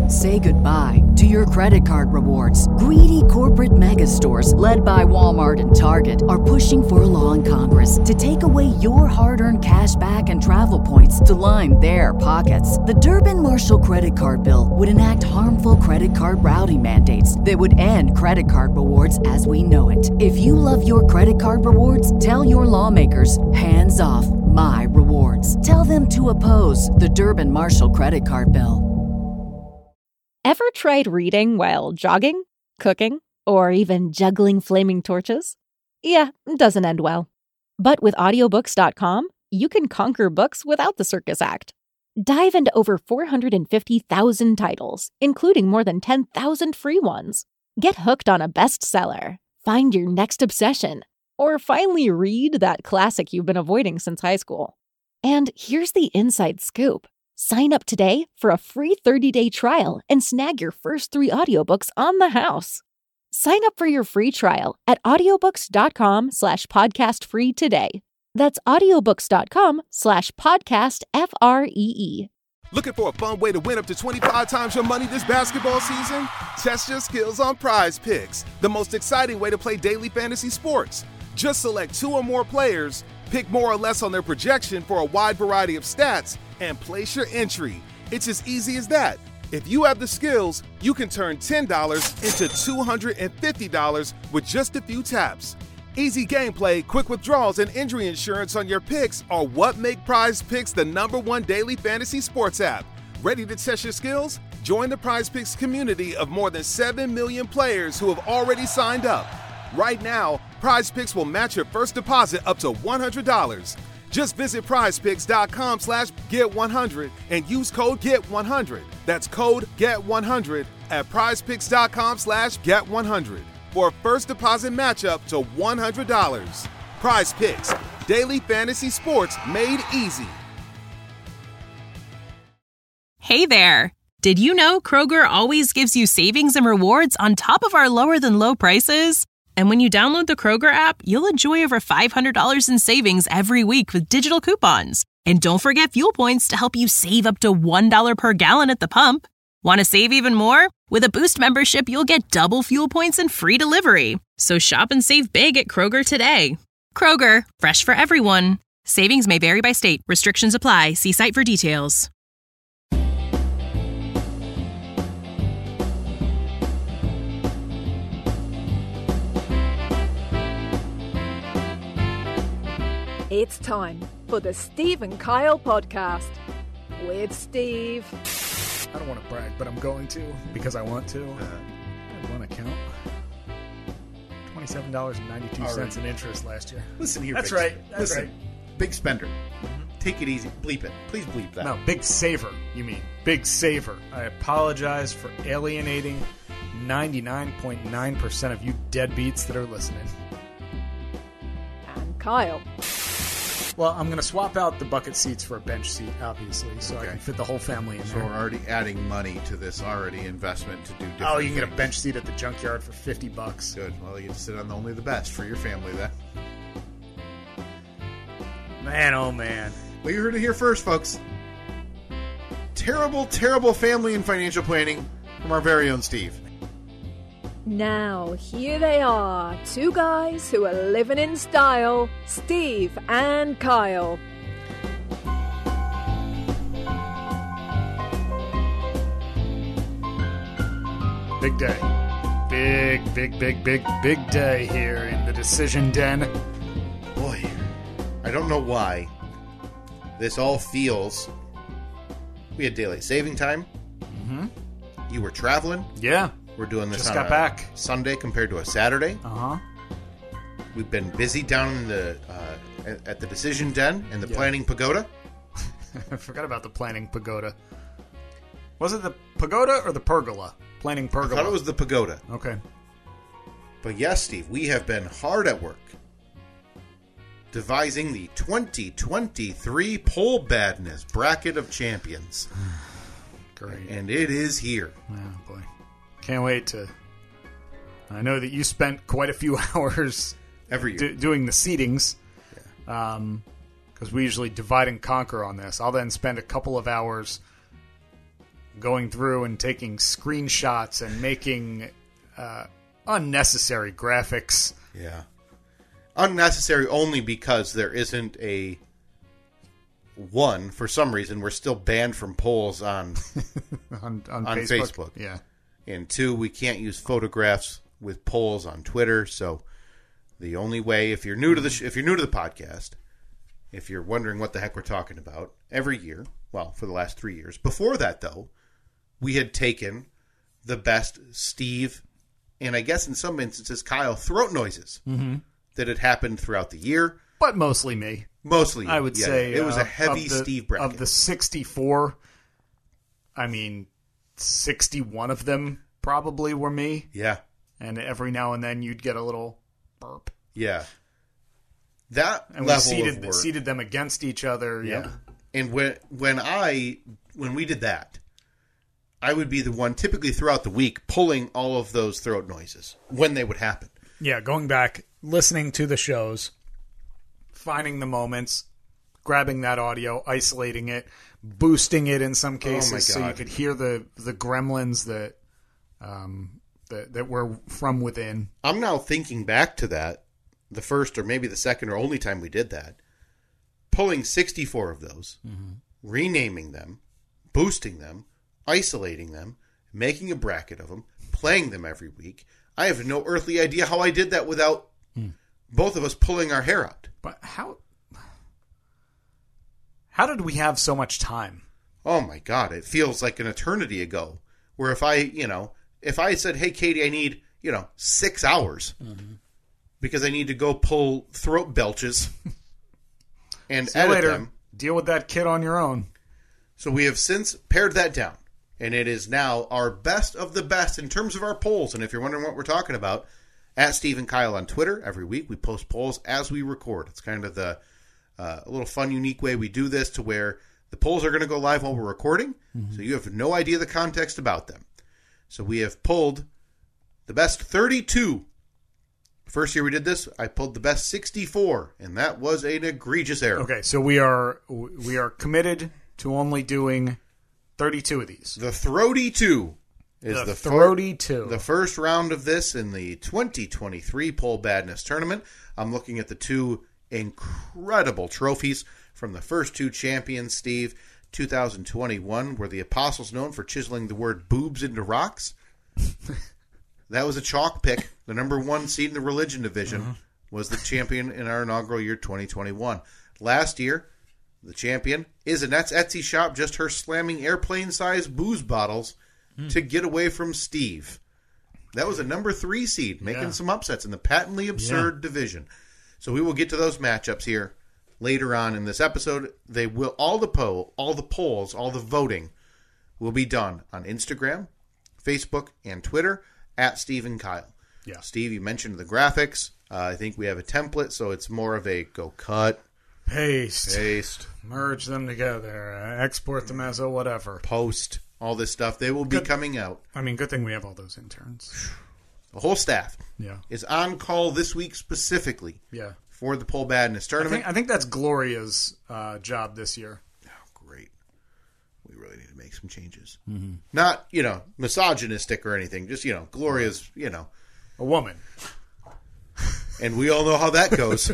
Say goodbye to your credit card rewards. Greedy corporate mega stores, led by Walmart and Target, are pushing for a law in Congress to take away your hard-earned cash back and travel points to line their pockets. The Durbin-Marshall credit card bill would enact harmful credit card routing mandates that would end credit card rewards as we know it. If you love your credit card rewards, tell your lawmakers, hands off my rewards. Tell them to oppose the Durbin-Marshall credit card bill. Ever tried reading while jogging, cooking, or even juggling flaming torches? Yeah, it doesn't end well. But with audiobooks.com, you can conquer books without the circus act. Dive into over 450,000 titles, including more than 10,000 free ones. Get hooked on a bestseller, find your next obsession, or finally read that classic you've been avoiding since high school. And here's the inside scoop. Sign up today for a free 30-day trial and snag your first 3 audiobooks on the house. Sign up for your free trial at audiobooks.com/podcastfree today. That's audiobooks.com/podcastfree. Looking for a fun way to win up to 25 times your money this basketball season? Test your skills on Prize Picks, the most exciting way to play daily fantasy sports. Just select 2 or more players, pick more or less on their projection for a wide variety of stats, and place your entry. It's as easy as that. If you have the skills, you can turn $10 into $250 with just a few taps. Easy gameplay, quick withdrawals, and injury insurance on your picks are what make Prize Picks the #1 daily fantasy sports app. Ready to test your skills? Join the Prize Picks community of more than 7 million players who have already signed up. Right now, Prize Picks will match your first deposit up to $100. Just visit prizepicks.com/get100 and use code GET100. That's code GET100 at prizepicks.com/get100 for a first deposit match up to $100. Prize Picks, daily fantasy sports made easy. Hey there. Did you know Kroger always gives you savings and rewards on top of our lower than low prices? And when you download the Kroger app, you'll enjoy over $500 in savings every week with digital coupons. And don't forget fuel points to help you save up to $1 per gallon at the pump. Want to save even more? With a Boost membership, you'll get double fuel points and free delivery. So shop and save big at Kroger today. Kroger, fresh for everyone. Savings may vary by state. Restrictions apply. See site for details. It's time for the Steve and Kyle podcast with Steve. I don't want to brag, but I'm going to because I want to. I have one account. $27.92 in interest last year. Listen here, That's right. Big spender. Take it easy. Bleep it. Please bleep that. No, big saver, you mean. Big saver. I apologize for alienating 99.9% of you deadbeats that are listening. And Kyle. Well, I'm going to swap out the bucket seats for a bench seat, obviously, so I can fit the whole family in So there. we're already adding money to this already investment to do different Oh, you can get a things. bench seat at the junkyard for $50. Good. Well, you get to sit on only the best for your family then. Man, oh man. Well, you heard it here first, folks. Terrible, terrible family and financial planning from our very own Steve. Now, here they are, 2 guys who are living in style, Steve and Kyle. Big day. Big day here in the Decision Den. Boy, I don't know why this all feels... We had daylight saving time. Mm-hmm. You were traveling. Yeah. We're doing this Just on got a back. Sunday compared to a Saturday. Uh-huh. We've been busy down in the at the Decision Den and the Planning Pagoda. I forgot about the Planning Pagoda. Was it the Pagoda or the Pergola? Planning Pergola. I thought it was the Pagoda. Okay. But yes, Steve, we have been hard at work devising the 2023 Poll Badness Bracket of Champions. Great. And it is here. Oh, boy. Can't wait to... I know that you spent quite a few hours every year doing the seedings. Because we usually divide and conquer on this. I'll then spend a couple of hours going through and taking screenshots and making unnecessary graphics. Yeah. Unnecessary only because there isn't for some reason, we're still banned from polls on on Facebook. Yeah. And 2, we can't use photographs with polls on Twitter. So the only way, if you're new to the podcast, if you're wondering what the heck we're talking about, every year, well, for the last 3 years. Before that, though, we had taken the best Steve, and I guess in some instances Kyle, throat noises that had happened throughout the year. But mostly me. Mostly you. I would say it was a heavy Steve bracket. Of the 64, I mean, 61 of them probably were me. Yeah. And every now and then you'd get a little burp. Yeah. That and level we of work. seated them against each other. Yep. Yeah. And when we did that, I would be the one typically throughout the week pulling all of those throat noises when they would happen. Yeah, going back, listening to the shows, finding the moments, grabbing that audio, isolating it, boosting it in some cases so you could hear the gremlins that were from within. I'm now thinking back to that, the first or maybe the second or only time we did that, pulling 64 of those, renaming them, boosting them, isolating them, making a bracket of them, playing them every week. I have no earthly idea how I did that without both of us pulling our hair out. But how did we have so much time? Oh my God, it feels like an eternity ago. Where if I had said, hey, Katie, I need, 6 hours because I need to go pull throat belches and edit them. Deal with that kid on your own. So we have since pared that down. And it is now our best of the best in terms of our polls. And if you're wondering what we're talking about, at Steve and Kyle on Twitter, every week we post polls as we record. It's kind of a little fun, unique way we do this to where the polls are going to go live while we're recording. So you have no idea the context about them. So we have pulled the best 32. First year we did this, I pulled the best 64. And that was an egregious error. Okay, so we are committed to only doing 32 of these. The Throaty 2 is the Throaty 2. The first round of this in the 2023 Poll Badness Tournament. I'm looking at the 2 incredible trophies from the first 2 champions, Steve. 2021, were the Apostles known for chiseling the word boobs into rocks. That was a chalk pick. The number 1 seed in the religion division was the champion in our inaugural year 2021. Last year, the champion is Annette's Etsy shop, just her slamming airplane-sized booze bottles to get away from Steve. That was a number 3 seed, making some upsets in the patently absurd division. So we will get to those matchups here later on in this episode. They will all the polls, all the voting will be done on Instagram, Facebook, and Twitter at Steve and Kyle. Yeah. Steve, you mentioned the graphics. I think we have a template, so it's more of a go cut. Paste. Merge them together. Export them as a whatever. Post. All this stuff. They will be coming out. I mean, good thing we have all those interns. The whole staff is on call this week specifically for the Poll Badness Tournament. I think that's Gloria's job this year. Oh, great. We really need to make some changes. Not, misogynistic or anything. Just, Gloria's, a woman. And we all know how that goes.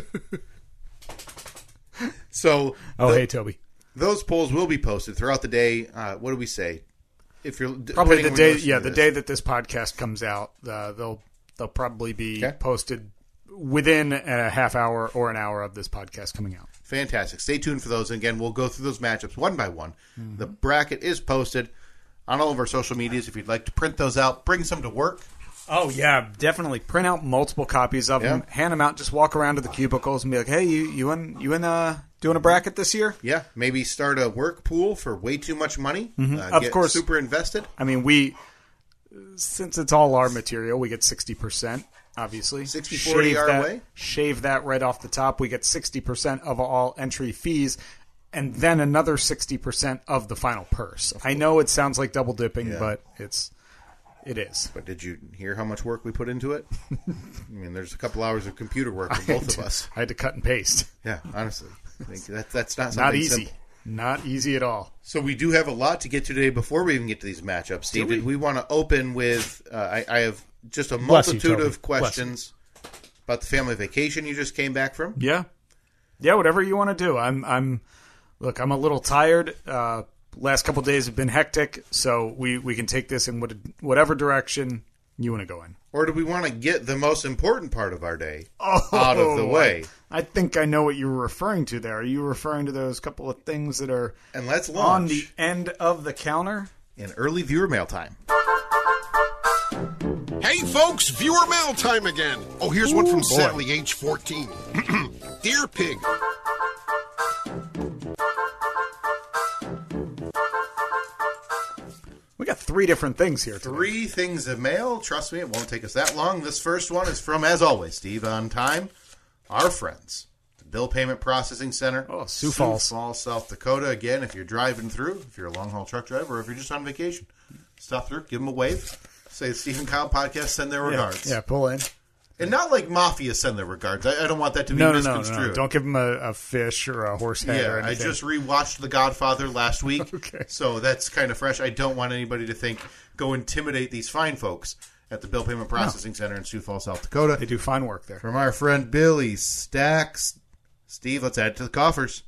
So, hey, Toby. Those polls will be posted throughout the day. What do we say? If you're probably the day, the day that this podcast comes out, they'll probably be posted within a half hour or an hour of this podcast coming out. Fantastic. Stay tuned for those. And again, we'll go through those matchups one by one. The bracket is posted on all of our social medias. If you'd like to print those out, bring some to work. Oh, yeah, definitely. Print out multiple copies of them. Hand them out. Just walk around to the cubicles and be like, hey, you in doing a bracket this year? Yeah. Maybe start a work pool for way too much money. Of course. Super invested. I mean, since it's all our material, we get 60%, obviously. 60-40 our way. Shave that right off the top. We get 60% of all entry fees. And then another 60% of the final purse. I know it sounds like double dipping, but it is. But did you hear how much work we put into it? I mean, there's a couple hours of computer work for both of us. I had to cut and paste. Yeah, honestly. I think that's not something easy. simple. Not easy at all. So we do have a lot to get to today before we even get to these matchups. Steve, did we want to open with, I have just a multitude of questions about the family vacation you just came back from. Yeah. Yeah, whatever you want to do. I'm a little tired. Last couple of days have been hectic, so we can take this in whatever direction you want to go in. Or do we want to get the most important part of our day out of the way? I think I know what you were referring to there. Are you referring to those couple of things that are and let's launch on the end of the counter? In early viewer mail time. Hey folks, viewer mail time again. Oh, here's one from Sally, age 14. Dear Pig. We got 3 different things here today. 3 things of mail. Trust me, it won't take us that long. This first one is from, as always, Steve, on time, our friends, the Bill Payment Processing Center. Oh, Sioux Falls, South Dakota. Again, if you're driving through, if you're a long-haul truck driver, or if you're just on vacation, stop through, give them a wave, say the Steve and Kyle podcast, send their regards. Yeah, pull in. And not like Mafia send their regards. I don't want that to be misconstrued. No. Don't give them a fish or a horse head or anything. I just rewatched The Godfather last week, okay. So that's kind of fresh. I don't want anybody to think, go intimidate these fine folks at the Bill Payment Processing Center in Sioux Falls, South Dakota. They do fine work there. From our friend Billy Stacks. Steve, let's add it to the coffers.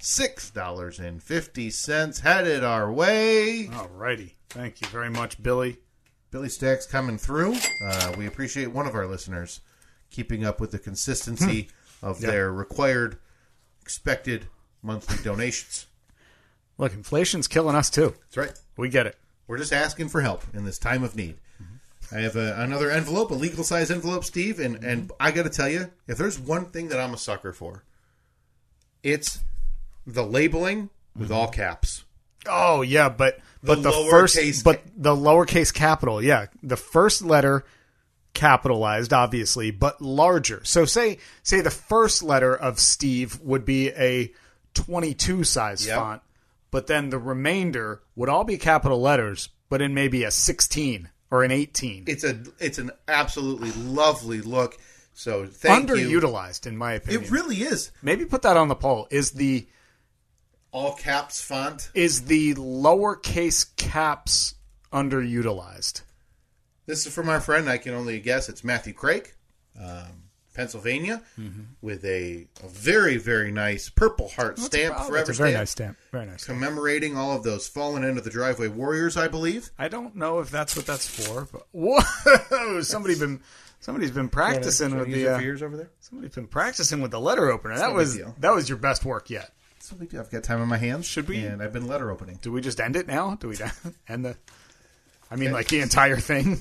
$6.50 headed our way. All righty. Thank you very much, Billy. Billy Stacks coming through. We appreciate one of our listeners keeping up with the consistency of their required, expected monthly donations. Look, inflation's killing us too. That's right. We get it. We're just asking for help in this time of need. I have another envelope, a legal size envelope, Steve, and I got to tell you, if there's one thing that I'm a sucker for, it's the labeling with all caps. Oh yeah, but the lowercase capital, yeah, the first letter capitalized, obviously, but larger. So say the first letter of Steve would be a 22 size font, but then the remainder would all be capital letters, but in maybe a 16 or an 18. It's an absolutely lovely look. So thank you. Underutilized, in my opinion. It really is. Maybe put that on the poll. Is the all caps font? Is the lowercase caps underutilized? This is from our friend, I can only guess, it's Matthew Craig, Pennsylvania, with a very, very nice Purple Heart stamp, forever It's a very nice stamp. Very nice. Commemorating all of those fallen end of the driveway warriors, I believe. I don't know if that's what that's for, but whoa! Somebody's been practicing with the ears over there. Somebody's been practicing with the letter opener. That was your best work yet. It's no big deal. I've got time on my hands. Should we? And I've been letter opening. Do we just end it now? Do we end the? I mean, like the entire thing.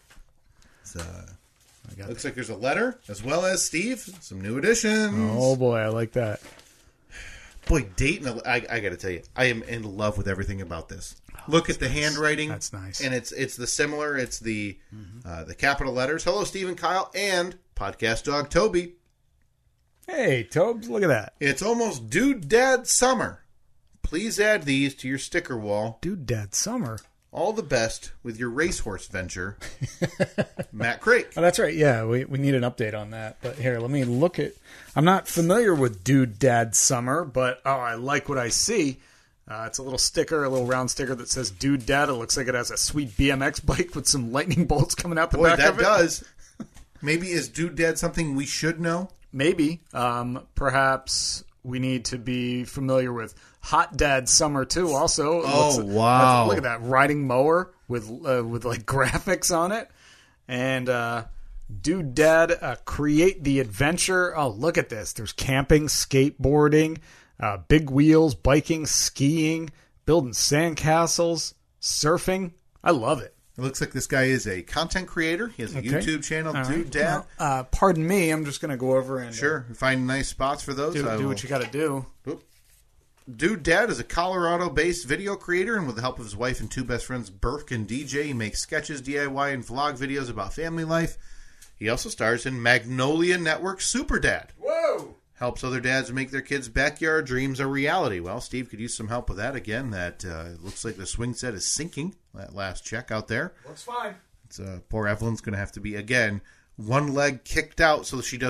Looks like there's a letter as well as Steve. Some new additions. Oh boy, I like that. Boy, Dayton! I got to tell you, I am in love with everything about this. Look at the handwriting. That's nice. And it's the similar. It's the capital letters. Hello, Steve and Kyle, and podcast dog Toby. Hey, Tobes, look at that. It's almost Dude Dad Summer. Please add these to your sticker wall. Dude Dad Summer. All the best with your racehorse venture, Matt Craig. Oh, that's right. Yeah, we need an update on that. But here, let me look at... I'm not familiar with Dude Dad Summer, but I like what I see. It's a little sticker, a little round sticker that says Dude Dad. It looks like it has a sweet BMX bike with some lightning bolts coming out the back of it. Boy, that does. Maybe is Dude Dad something we should know? Maybe. Perhaps we need to be familiar with Hot Dad Summer too. Also, wow! Look at that riding mower with like graphics on it, and Dude Dad Create the Adventure. Oh, look at this! There's camping, skateboarding, big wheels, biking, skiing, building sandcastles, surfing. I love it. It looks like this guy is a content creator. He has a YouTube channel, Dude Dad. Now, pardon me, I'm just going to go over and find nice spots for those. Do what you got to do. Oop. Dude Dad is a Colorado-based video creator, and with the help of his wife and 2 best friends, Burke and DJ, he makes sketches, DIY, and vlog videos about family life. He also stars in Magnolia Network's Super Dad. Whoa! Helps other dads make their kids' backyard dreams a reality. Well, Steve could use some help with that again. That looks like the swing set is sinking. That last check out there. Looks fine. It's poor Evelyn's going to have to be, again, one leg kicked out so she doesn't rub against the frame as she swings on this swing set.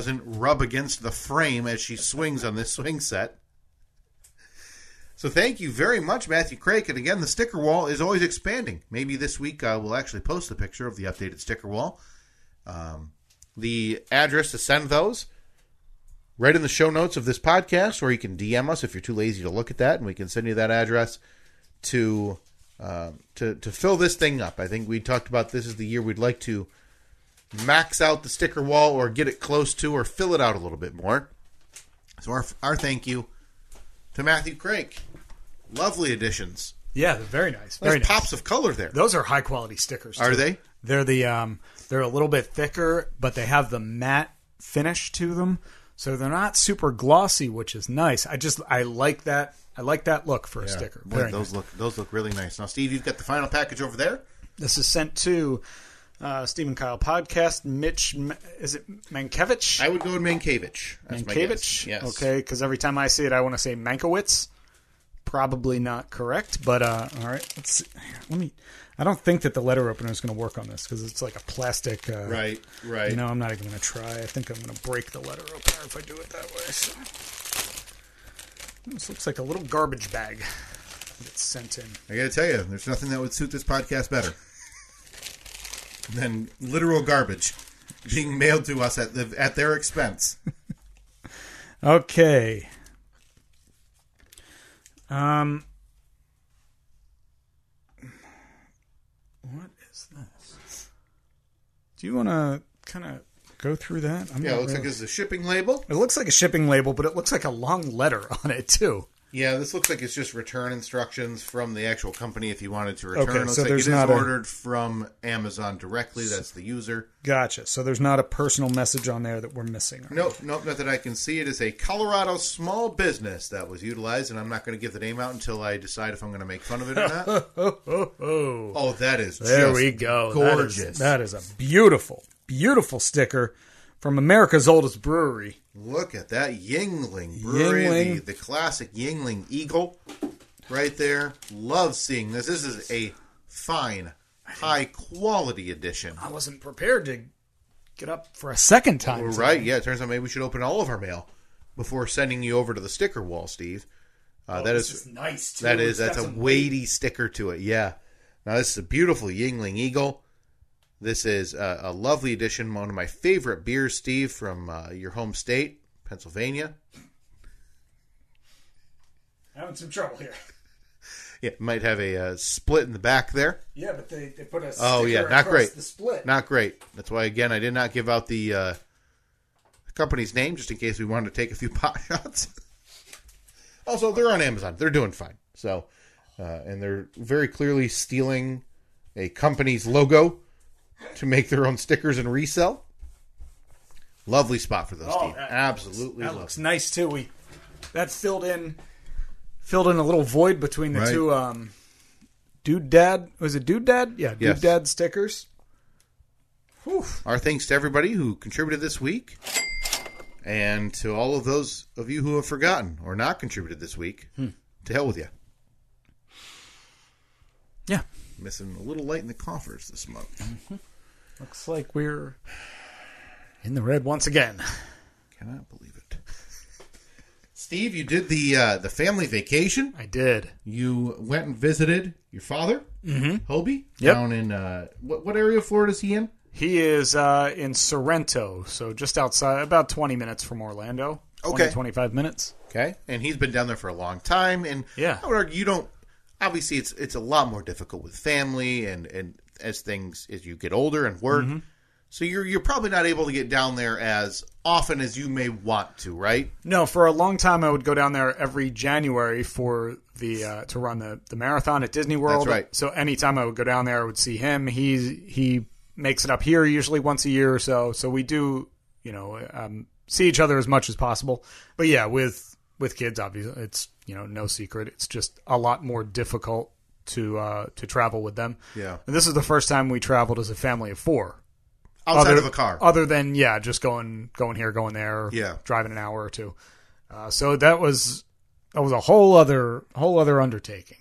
So thank you very much, Matthew Craig. And again, the sticker wall is always expanding. Maybe this week we'll actually post a picture of the updated sticker wall. The address to send those, right in the show notes of this podcast, or you can DM us if you're too lazy to look at that, and we can send you that address to fill this thing up. I think we talked about this is the year we'd like to max out the sticker wall or get it close to or fill it out a little bit more. So our thank you to Matthew Craig. Lovely additions. Yeah, they're very nice. Very nice. nice. Pops of color there. Those are high quality stickers, too. Are they? They're they're a little bit thicker, but they have the matte finish to them. So they're not super glossy, which is nice. I like that. I like that look for a sticker. Boy, those look really nice. Now, Steve, you've got the final package over there. This is sent to Steve and Kyle Podcast. Mitch, is it Mankiewicz? I would go with Mankiewicz. That's my guess. Yes. Okay, because every time I see it, I want to say Mankiewicz. Probably not correct, but all right. Let's see. I don't think that the letter opener is going to work on this because it's like a plastic. Right. You know, I'm not even going to try. I think I'm going to break the letter opener if I do it that way. So. This looks like a little garbage bag that's sent in. I got to tell you, there's nothing that would suit this podcast better than literal garbage being mailed to us at their expense. Okay. What is this? Do you want to kind of go through that? It looks like it's a shipping label. It looks like a shipping label, but it looks like a long letter on it, too. Yeah, this looks like it's just return instructions from the actual company if you wanted to return. Okay, it looks so like there's it is not ordered from Amazon directly. That's the user. Gotcha. So there's not a personal message on there that we're missing. Nope, not that I can see. It is a Colorado small business that was utilized, and I'm not going to give the name out until I decide if I'm going to make fun of it or not. Oh, that is there we go. Gorgeous. That is a beautiful, beautiful sticker from America's oldest brewery. Look at that Yuengling Brewery, the classic Yuengling Eagle right there. Love seeing this. This is a fine, high-quality edition. I wasn't prepared to get up for a second time. Well, right, yeah. It turns out maybe we should open all of our mail before sending you over to the sticker wall, Steve. This is nice, too. That's a weighty sticker to it, yeah. Now, this is a beautiful Yuengling Eagle. This is a lovely edition, one of my favorite beers, Steve, from your home state, Pennsylvania. Having some trouble here. Yeah, might have a split in the back there. Yeah, but they put a sticker not great. The split. Not great. That's why, again, I did not give out the company's name just in case we wanted to take a few pot shots. Also, they're on Amazon. They're doing fine. So, and they're very clearly stealing a company's logo to make their own stickers and resell. Lovely spot for those, Steve. Absolutely that lovely. Looks nice too. That filled in a little void between the two Dude Dad. Was it Dude Dad? Yeah, Dude Dad stickers. Whew. Our thanks to everybody who contributed this week, and to all of those of you who have forgotten or not contributed this week. To hell with you. Yeah. Missing a little light in the coffers this month. Mm-hmm. Looks like we're in the red once again. Cannot believe it. Steve, you did the family vacation. I did. You went and visited your father, Hobie, down in what area of Florida is he in? He is in Sorrento, so just outside, about 20 minutes from Orlando. 25 minutes. Okay, and he's been down there for a long time, and yeah. I would argue you don't. Obviously, it's a lot more difficult with family and as you get older and work. Mm-hmm. So you're probably not able to get down there as often as you may want to, right? No, for a long time I would go down there every January for the to run the marathon at Disney World. That's right. So anytime I would go down there, I would see him. He makes it up here usually once a year or so. So we do, see each other as much as possible. But yeah, with kids, obviously, it's no secret. It's just a lot more difficult to travel with them. Yeah. And this is the first time we traveled as a family of four. Outside of a car. Other than, just going here, going there, driving an hour or two. So that was a whole other undertaking.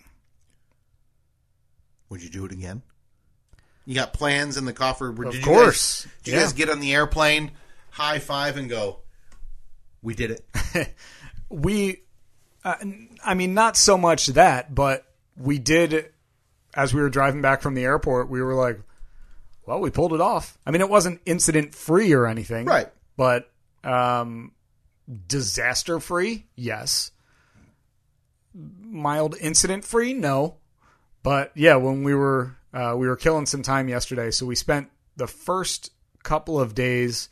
Would you do it again? You got plans in the coffer? Of course. Did you guys get on the airplane, high five, and go, we did it? I mean, not so much that, but we did, as we were driving back from the airport, we were like, well, we pulled it off. I mean, it wasn't incident-free or anything. Right. But disaster-free, yes. Mild incident-free, no. But, yeah, when we were killing some time yesterday, so we spent the first couple of days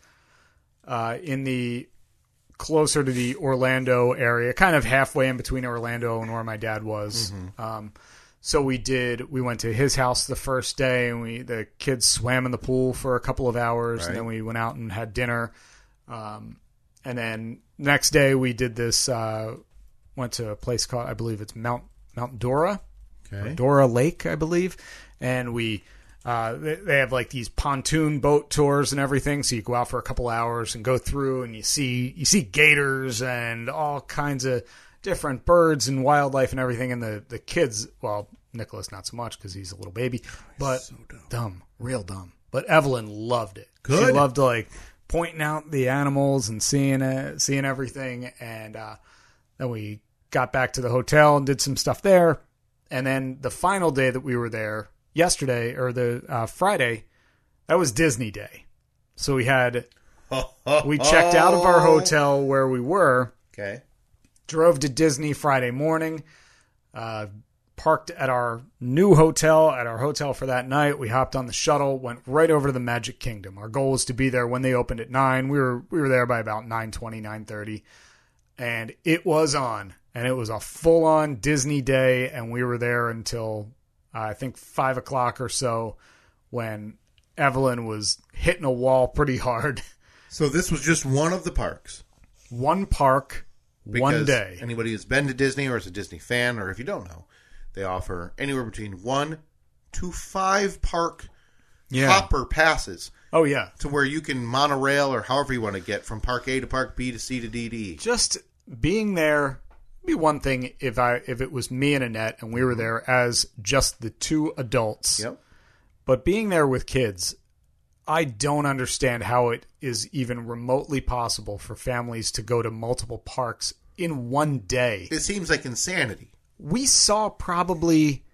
in the closer to the Orlando area, kind of halfway in between Orlando and where my dad was. Mm-hmm. So we went to his house the first day, and the kids swam in the pool for a couple of hours, right. And then we went out and had dinner. And then next day we did this, went to a place called, I believe it's Mount Dora, okay. Dora Lake, I believe. And we, they have like these pontoon boat tours and everything. So you go out for a couple hours and go through, and you see gators and all kinds of different birds and wildlife and everything. And the kids, well, Nicholas not so much because he's a little baby, but so dumb, real dumb. But Evelyn loved it. Good. She loved like pointing out the animals and seeing everything. And then we got back to the hotel and did some stuff there. And then the final day that we were there, yesterday or the Friday, that was Disney Day. So we checked out of our hotel where we were. Okay. Drove to Disney Friday morning. Parked at our new hotel, at our hotel for that night. We hopped on the shuttle, went right over to the Magic Kingdom. Our goal was to be there when they opened at 9. We were there by about 9:20, 9:30. And it was on. And it was a full-on Disney day. And we were there until, I think, 5 o'clock or so, when Evelyn was hitting a wall pretty hard. So this was just one of the parks? One park, one day. Anybody who's been to Disney or is a Disney fan, or if you don't know, they offer anywhere between 1 to 5 park hopper passes. Oh, yeah. To where you can monorail or however you want to get from Park A to Park B to C to D to E. Just being there would be one thing if it was me and Annette and we were there as just the two adults. Yep. But being there with kids, I don't understand how it is even remotely possible for families to go to multiple parks in one day. It seems like insanity. We saw probably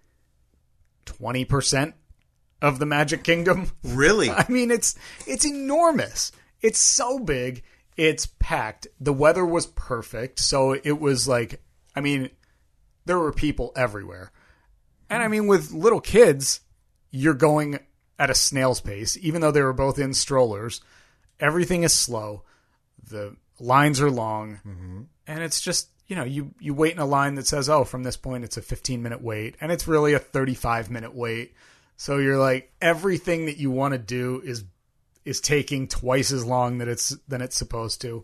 20% of the Magic Kingdom. Really? I mean, it's enormous. It's so big. It's packed. The weather was perfect. So it was like, I mean, there were people everywhere. And I mean, with little kids, you're going at a snail's pace, even though they were both in strollers. Everything is slow. The lines are long. Mm-hmm. And it's just, you know, you wait in a line that says, oh, from this point it's a 15-minute wait. And it's really a 35-minute wait. So you're like, everything that you want to do is taking twice as long than it's supposed to.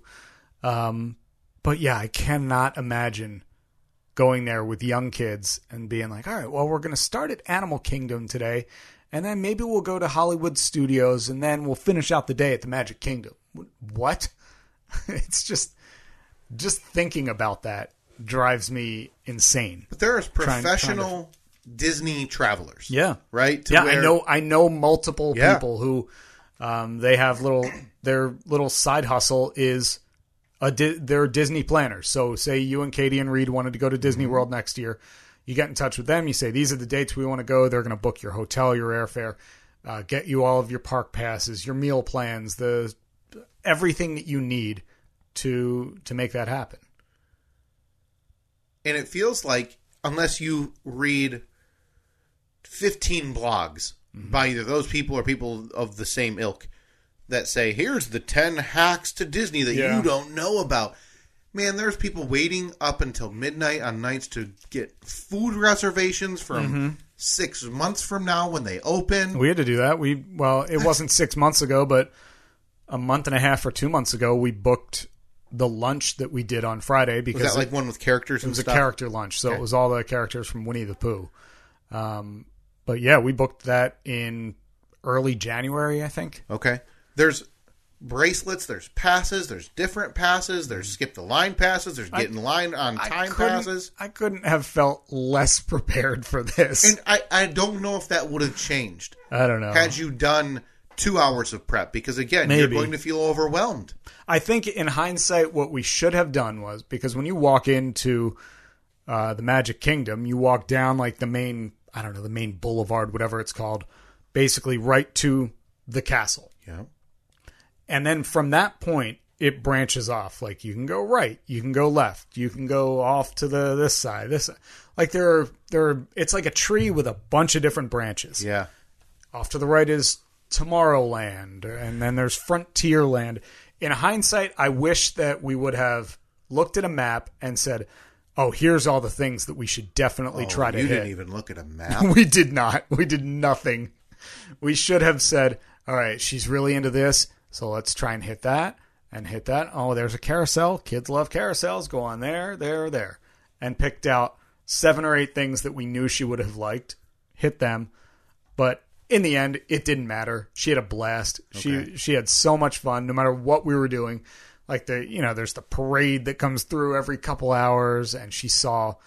But yeah, I cannot imagine going there with young kids and being like, all right, well, we're going to start at Animal Kingdom today, and then maybe we'll go to Hollywood Studios, and then we'll finish out the day at the Magic Kingdom. What? It's just thinking about that drives me insane. But there's professional Disney travelers. Yeah. Right? I know multiple people who they have their little side hustle is they're Disney planners. So say you and Katie and Reed wanted to go to Disney World next year. You get in touch with them. You say, these are the dates we want to go. They're going to book your hotel, your airfare, get you all of your park passes, your meal plans, everything that you need to make that happen. And it feels like, unless you read 15 blogs by either those people or people of the same ilk that say, here's the 10 hacks to Disney that you don't know about. Man, there's people waiting up until midnight on nights to get food reservations from 6 months from now when they open. We had to do that. It wasn't 6 months ago, but a month and a half or 2 months ago, we booked the lunch that we did on Friday. Because was that like one with characters and stuff? It was a character lunch, so it was all the characters from Winnie the Pooh. But yeah, we booked that in early January, I think. Okay. There's bracelets, there's passes, there's different passes, there's skip the line passes, there's get in line on time passes. I couldn't have felt less prepared for this. And I don't know if that would have changed. I don't know. Had you done 2 hours of prep, because again, you're going to feel overwhelmed. I think in hindsight, what we should have done was, because when you walk into the Magic Kingdom. You walk down like the main boulevard, whatever it's called, basically right to the castle. Yeah. And then from that point, it branches off. Like you can go right, you can go left, you can go off to this side, this side. Like it's like a tree with a bunch of different branches. Yeah. Off to the right is Tomorrowland, and then there's Frontierland. In hindsight, I wish that we would have looked at a map and said, oh, here's all the things that we should definitely try to hit. You didn't even look at a map? We did not. We did nothing. We should have said, all right, she's really into this, so let's try and hit that and hit that. Oh, there's a carousel. Kids love carousels. Go on there, there. And picked out 7 or 8 things that we knew she would have liked, hit them. But in the end, it didn't matter. She had a blast. Okay. She had so much fun no matter what we were doing. Like there's the parade that comes through every couple hours, and she saw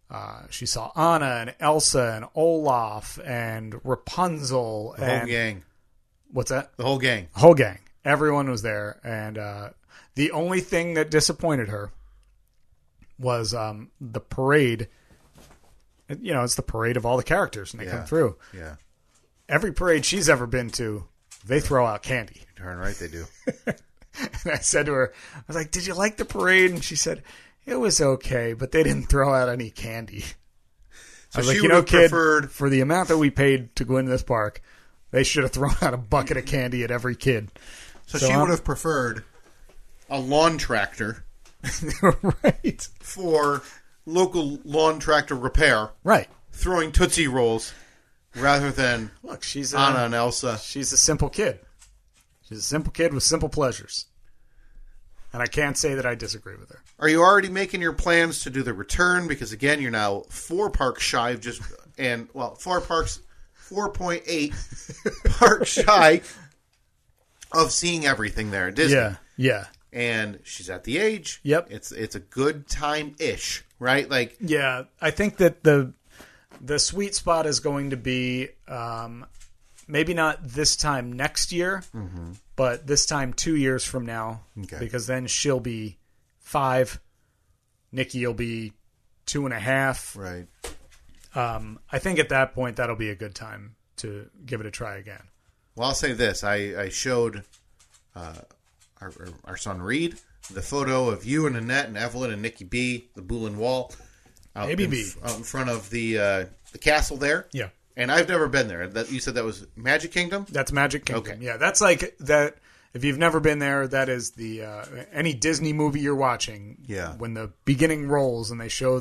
Anna and Elsa and Olaf and Rapunzel. The whole gang. What's that? The whole gang. Whole gang. Everyone was there. And the only thing that disappointed her was the parade. It's the parade of all the characters, and they come through. Yeah. Every parade she's ever been to, they throw out candy. Darn right they do. And I said to her, I was like, did you like the parade? And she said, it was okay, but they didn't throw out any candy. So I was she like, would have kid, preferred... for the amount that we paid to go into this park, they should have thrown out a bucket of candy at every kid. So she would have preferred a lawn tractor. Right. For local lawn tractor repair. Right. Throwing Tootsie Rolls rather than she's Anna and Elsa. She's a simple kid. She's a simple kid with simple pleasures. And I can't say that I disagree with her. Are you already making your plans to do the return? Because again, you're now 4 parks shy of 4.8 parks shy of seeing everything there at Disney. Yeah. And she's at the age. Yep. It's a good time-ish, right? Like, yeah, I think that the sweet spot is going to be maybe not this time next year, but this time 2 years from now, because then she'll be 5. Nikki will be 2.5. Right. I think at that point that'll be a good time to give it a try again. Well, I'll say this: I showed our son Reed the photo of you and Annette and Evelyn and Nikki B, the Boulin Wall, out in front of the castle there. Yeah. And I've never been there. You said that was Magic Kingdom? That's Magic Kingdom. Okay. Yeah, that's like that. If you've never been there, that is the any Disney movie you're watching. Yeah. When the beginning rolls and they show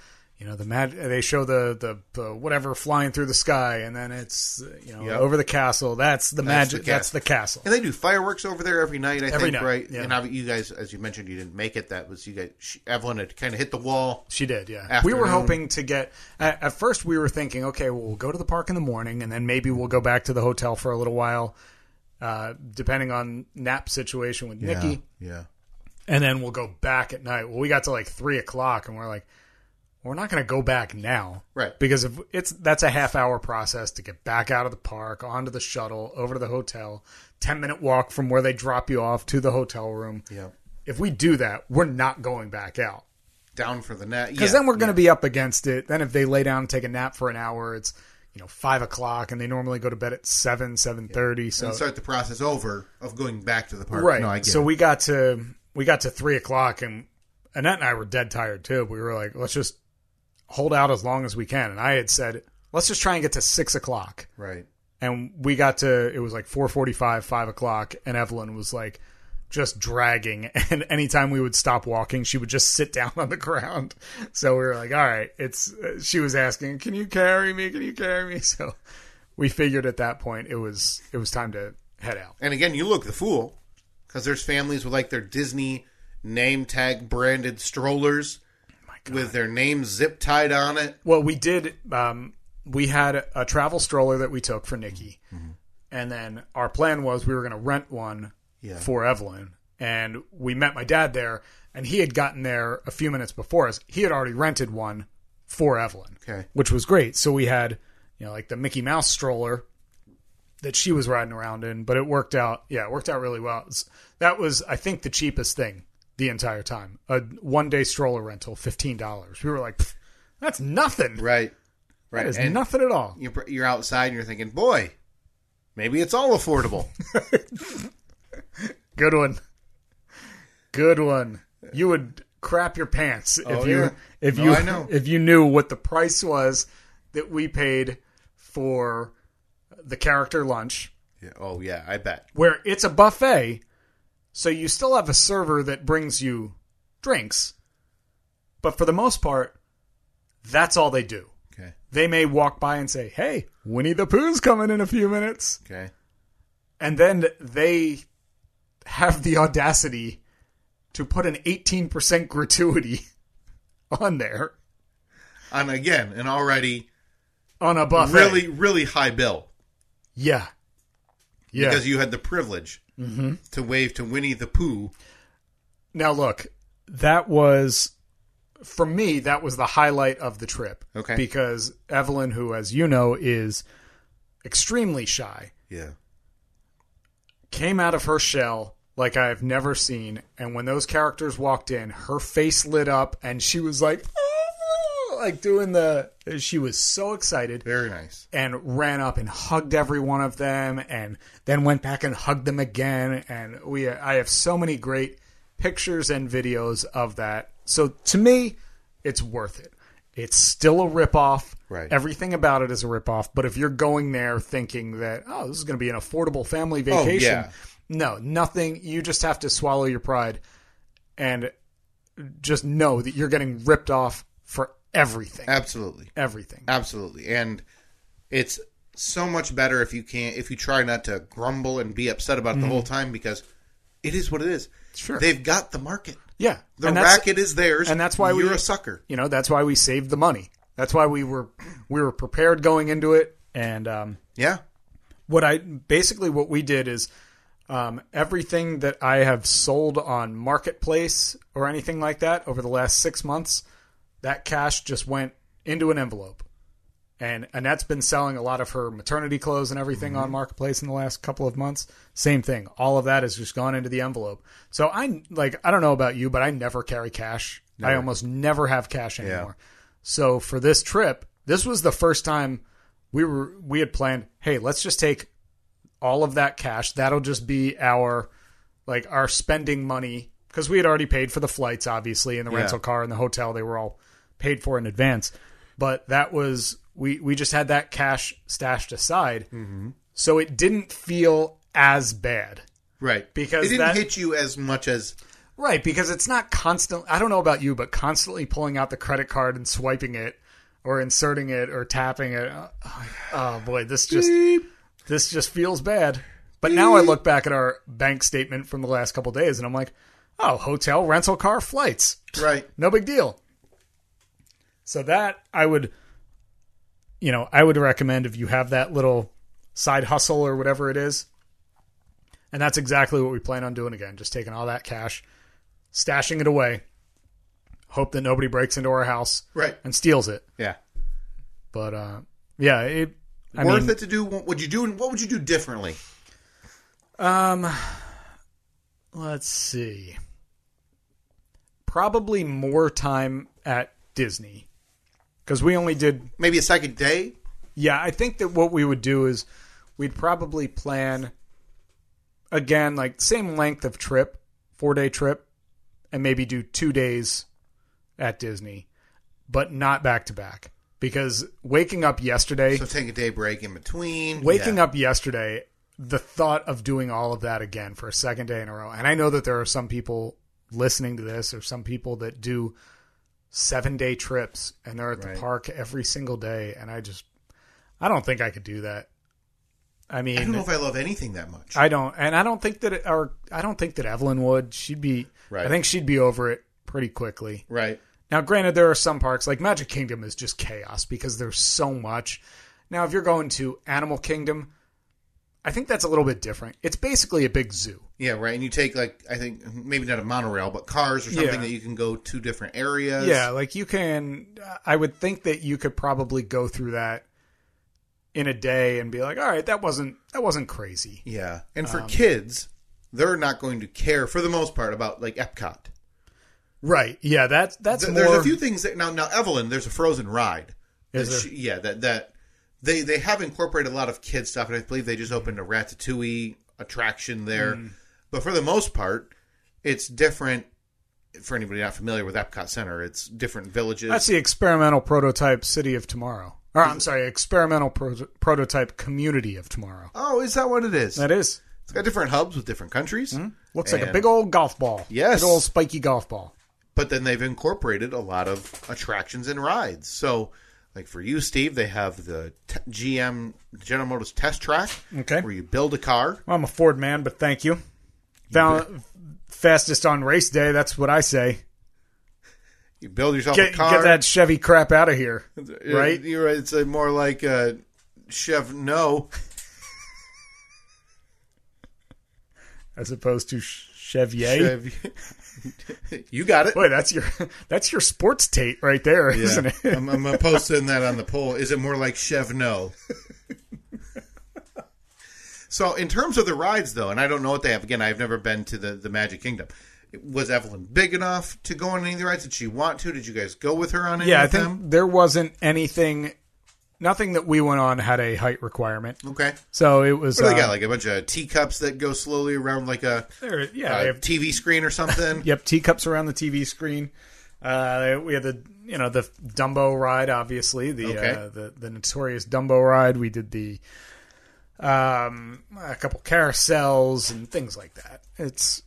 they show the whatever flying through the sky, and then it's over the castle. That's the magic. That's the castle. And they do fireworks over there every night. I think, right? Yeah. And you guys, as you mentioned, you didn't make it. That was you guys. Evelyn had kind of hit the wall. She did. Yeah. Afternoon. We were hoping to get. At first, we were thinking, okay, well, we'll go to the park in the morning, and then maybe we'll go back to the hotel for a little while, depending on nap situation with Nikki. Yeah. And then we'll go back at night. Well, we got to like 3:00, and we're like, we're not going to go back now. Right. Because that's a half-hour process to get back out of the park, onto the shuttle, over to the hotel, 10-minute walk from where they drop you off to the hotel room. Yeah. If we do that, we're not going back out. Down for the nap. Because then we're going to be up against it. Then if they lay down and take a nap for an hour, it's 5:00, and they normally go to bed at 7:30. So and start the process over of going back to the park. Right. No, I get so it. we got to 3:00, and Annette and I were dead tired too. We were like, let's just hold out as long as we can. And I had said, let's just try and get to 6:00. Right. And we got to, it was like 4:45, 5:00, and Evelyn was like just dragging. And anytime we would stop walking, she would just sit down on the ground. So we were like, all right, she was asking, can you carry me? Can you carry me? So we figured at that point it was time to head out. And again, you look the fool because there's families with like their Disney name tag branded strollers with their names zip tied on it. Well, we did. We had a travel stroller that we took for Nikki, and then our plan was we were going to rent one for Evelyn. And we met my dad there, and he had gotten there a few minutes before us. He had already rented one for Evelyn, which was great. So we had, like the Mickey Mouse stroller that she was riding around in, but it worked out. Yeah, it worked out really well. That was, I think, the cheapest thing the entire time. A one-day stroller rental, $15. We were like, That's nothing. Right. That is nothing at all. You're outside and you're thinking, boy, maybe it's all affordable. Good one. Good one. You would crap your pants if you knew what the price was that we paid for the character lunch. Yeah. Oh yeah, I bet. Where it's a buffet, so you still have a server that brings you drinks, but for the most part, that's all they do. Okay. They may walk by and say, "Hey, Winnie the Pooh's coming in a few minutes." Okay. And then they have the audacity to put an 18% gratuity on there. On, again, an already on a buffet. Really, really high bill. Yeah. Yeah. Because you had the privilege to wave to Winnie the Pooh. Now, look, that was, for me, that was the highlight of the trip. Okay. Because Evelyn, who, as you know, is extremely shy. Yeah. Came out of her shell like I've never seen. And when those characters walked in, her face lit up and she was like, like doing she was so excited. Very nice. And ran up and hugged every one of them and then went back and hugged them again. And I have so many great pictures and videos of that. So to me, it's worth it. It's still a ripoff. Right. Everything about it is a ripoff. But if you're going there thinking that, oh, this is going to be an affordable family vacation. No, nothing. You just have to swallow your pride and just know that you're getting ripped off for everything. Absolutely. Everything. Absolutely. And it's so much better if you try not to grumble and be upset about it the whole time, because it is what it is. Sure. They've got the market. Yeah. The racket is theirs. And that's why you're a sucker. You know, that's why we saved the money. That's why we were prepared going into it. And what we did is everything that I have sold on Marketplace or anything like that over the last 6 months, that cash just went into an envelope. And Annette's been selling a lot of her maternity clothes and everything on Marketplace in the last couple of months. Same thing. All of that has just gone into the envelope. So I don't know about you, but I never carry cash. Never. I almost never have cash anymore. Yeah. So for this trip, this was the first time we had planned, hey, let's just take all of that cash. That'll just be our spending money, because we had already paid for the flights, obviously, and the rental car and the hotel. They were all paid for in advance. But that was, we just had that cash stashed aside. Mm-hmm. So it didn't feel as bad. Right. Because it didn't hit you as much as... Right, because it's not constant. I don't know about you, but constantly pulling out the credit card and swiping it or inserting it or tapping it. Oh boy, this just feels bad. But now I look back at our bank statement from the last couple of days and I'm like, oh, hotel, rental car, flights. Right. No big deal. So that I would recommend if you have that little side hustle or whatever it is. And that's exactly what we plan on doing again. Just taking all that cash, stashing it away, hope that nobody breaks into our house and steals it. Yeah. But, worth it to do. What would you do differently? Let's see. Probably more time at Disney, because we only did maybe a second day. Yeah, I think that what we would do is we'd probably plan again, like same length of trip, 4-day trip, and maybe do 2 days at Disney, but not back to back. Because waking up yesterday... So take a day break in between. Waking up yesterday, the thought of doing all of that again for a second day in a row. And I know that there are some people listening to this, or some people that do 7-day trips, and they're at the park every single day. And I don't think I could do that. I mean, I don't know if I love anything that much. I don't. And I don't think that I don't think that Evelyn would. She'd be... I think she'd be over it pretty quickly. Right. Now, granted, there are some parks, like Magic Kingdom is just chaos because there's so much. Now, if you're going to Animal Kingdom, I think that's a little bit different. It's basically a big zoo. Yeah, right. And you take, I think, maybe not a monorail, but cars or something that you can go to different areas. Yeah, like you can, I would think that you could probably go through that in a day and be like, all right, that wasn't crazy. Yeah. And for kids, they're not going to care, for the most part, about, Epcot. Right. Yeah, that's There's more... a few things that now Evelyn, there's a Frozen ride. Is there? That they have incorporated a lot of kid stuff, and I believe they just opened a Ratatouille attraction there. But for the most part, it's different. For anybody not familiar with Epcot Center, it's different villages. That's the experimental prototype City of Tomorrow. Or, I'm sorry, experimental prototype Community of Tomorrow. Oh, is that what it is? That is. It's got different hubs with different countries. Looks like a big old golf ball. Yes. Big old spiky golf ball. But then they've incorporated a lot of attractions and rides. So, like for you, Steve, they have the GM General Motors test track. Okay. Where you build a car. Well, I'm a Ford man, but thank you. Fastest on race day, that's what I say. You build yourself a car. Get that Chevy crap out of here, right? You're right. It's more like Chev No. As opposed to Chevier. You got it. Boy, that's your sports tape right there, isn't it? I'm posting that on the poll. Is it more like Chev No? So in terms of the rides, though, and I don't know what they have. Again, I've never been to the Magic Kingdom. Was Evelyn big enough to go on any of the rides? Did she want to? Did you guys go with her on any of them? Yeah, I think there wasn't anything. Nothing that we went on had a height requirement. Okay. So it was... What do they got? Like a bunch of teacups that go slowly around like a they have TV screen or something? Yep, teacups around the TV screen. We had the Dumbo ride, obviously. The notorious Dumbo ride. We did the... a couple carousels and things like that. It's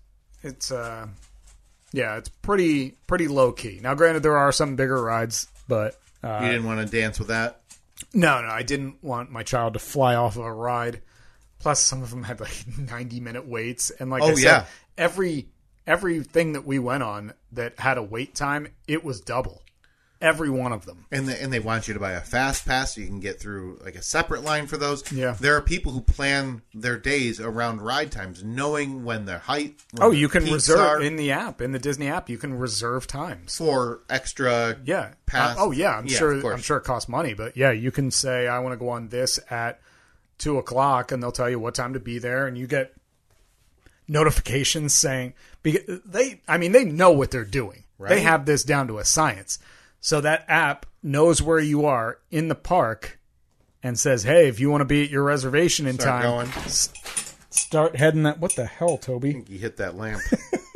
pretty low key. Now, granted, there are some bigger rides, but you didn't want to dance with that. No, I didn't want my child to fly off of a ride. Plus, some of them had like 90-minute waits, and like I said, everything that we went on that had a wait time, it was double. Every one of them. And they want you to buy a fast pass so you can get through like a separate line for those. Yeah. There are people who plan their days around ride times, knowing when their height. You can reserve in the app, in the Disney app. You can reserve times for extra. Pass. I'm sure it costs money, but yeah, you can say I want to go on this at 2:00, and they'll tell you what time to be there, and you get notifications saying they know what they're doing. Right? They have this down to a science. So that app knows where you are in the park and says, hey, if you want to be at your reservation in time, start heading that. What the hell, Toby? I think you hit that lamp.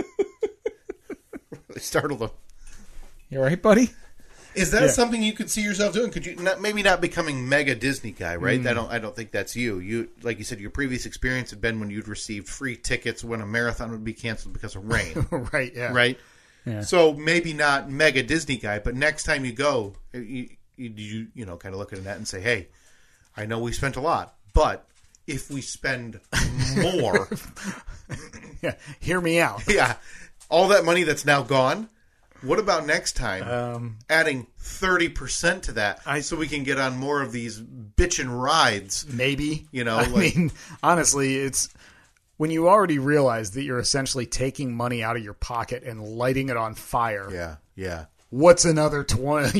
Really startled him. You all right, buddy? Is that something you could see yourself doing? Could you maybe not becoming mega Disney guy, right? I don't think that's you. You, like you said, your previous experience had been when you'd received free tickets when a marathon would be canceled because of rain. Right, yeah. Right? Yeah. So maybe not mega Disney guy, but next time you go, you kind of look at that and say, hey, I know we spent a lot, but if we spend more, hear me out. Yeah, all that money that's now gone. What about next time adding 30% to that so we can get on more of these bitchin' rides? Maybe. Honestly, it's when you already realize that you're essentially taking money out of your pocket and lighting it on fire. Yeah. What's another $100,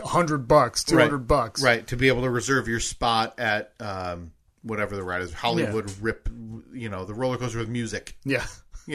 $200? Right, to be able to reserve your spot at whatever the ride is, Hollywood Rip, the roller coaster with music. Yeah.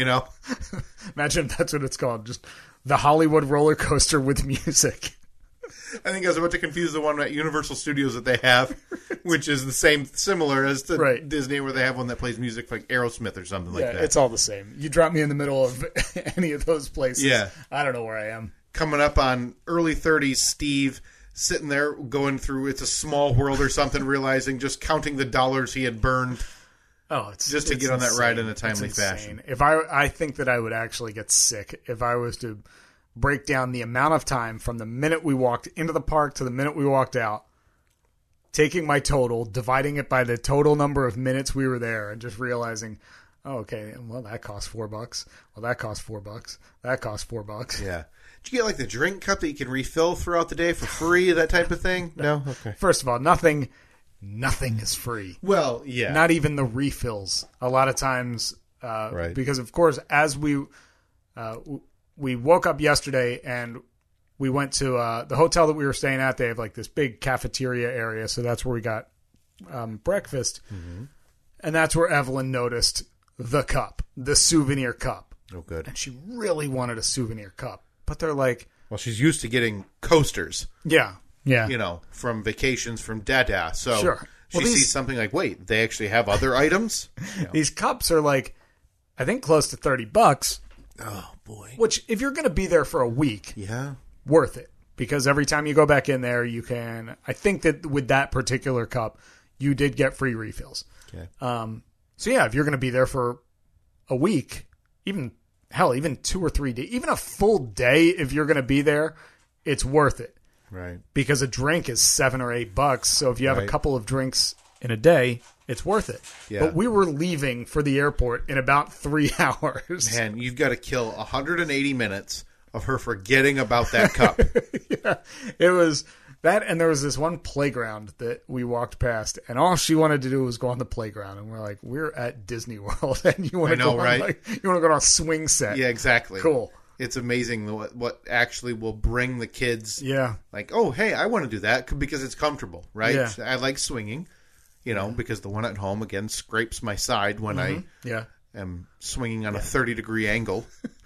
Imagine if that's what it's called, just the Hollywood roller coaster with music. I think I was about to confuse the one at Universal Studios that they have, which is similar as to Disney, where they have one that plays music like Aerosmith or something like that. It's all the same. You drop me in the middle of any of those places. Yeah. I don't know where I am. Coming up on early 30s, Steve sitting there going through It's a Small World or something, realizing just counting the dollars he had burned. Just to get on that ride in a timely fashion. If I think that I would actually get sick if I was to break down the amount of time from the minute we walked into the park to the minute we walked out, taking my total, dividing it by the total number of minutes we were there, and just realizing, that cost $4. Well, that cost $4. That cost $4. Yeah. Did you get like the drink cup that you can refill throughout the day for free, that type of thing? No? Okay. First of all, nothing is free. Well, yeah. Not even the refills. A lot of times, because of course, as we woke up yesterday and we went to the hotel that we were staying at. They have like this big cafeteria area, so that's where we got breakfast, and that's where Evelyn noticed the cup, the souvenir cup. Oh, good. And she really wanted a souvenir cup. but they're like... Well, she's used to getting coasters. Yeah. From vacations from Dada. So sure. She sees something like, wait, they actually have other items? These cups are like, I think close to $30. Oh, boy. Which, if you're going to be there for a week, worth it. Because every time you go back in there, you can... I think that with that particular cup, you did get free refills. Okay. So, if you're going to be there for a week, even 2 or 3 days, even a full day, if you're going to be there, it's worth it. Right. Because a drink is $7 or $8. So if you have a couple of drinks in a day, it's worth it. Yeah. But we were leaving for the airport in about 3 hours. Man, you've got to kill 180 minutes of her forgetting about that cup. It was that, and there was this one playground that we walked past, and all she wanted to do was go on the playground. And we're like, we're at Disney World, and you want to go on, you want to go on a swing set. Yeah, exactly. Cool. It's amazing what actually will bring the kids. Yeah. Like, oh, hey, I want to do that because it's comfortable, right? Yeah. I like swinging, because the one at home, again, scrapes my side when I am swinging on a 30-degree angle.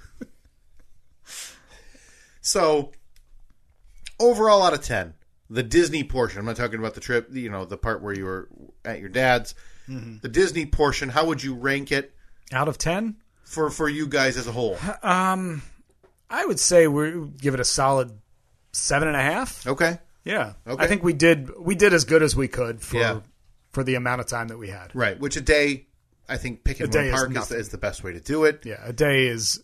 So, overall out of 10, the Disney portion, I'm not talking about the trip, the part where you were at your dad's. Mm-hmm. The Disney portion, how would you rank it? Out of 10? For you guys as a whole? I would say we give it a solid 7.5. Okay. Yeah. Okay. I think we did as good as we could for the amount of time that we had. Right. Which a day, I think picking one park is the best way to do it. Yeah. A day is...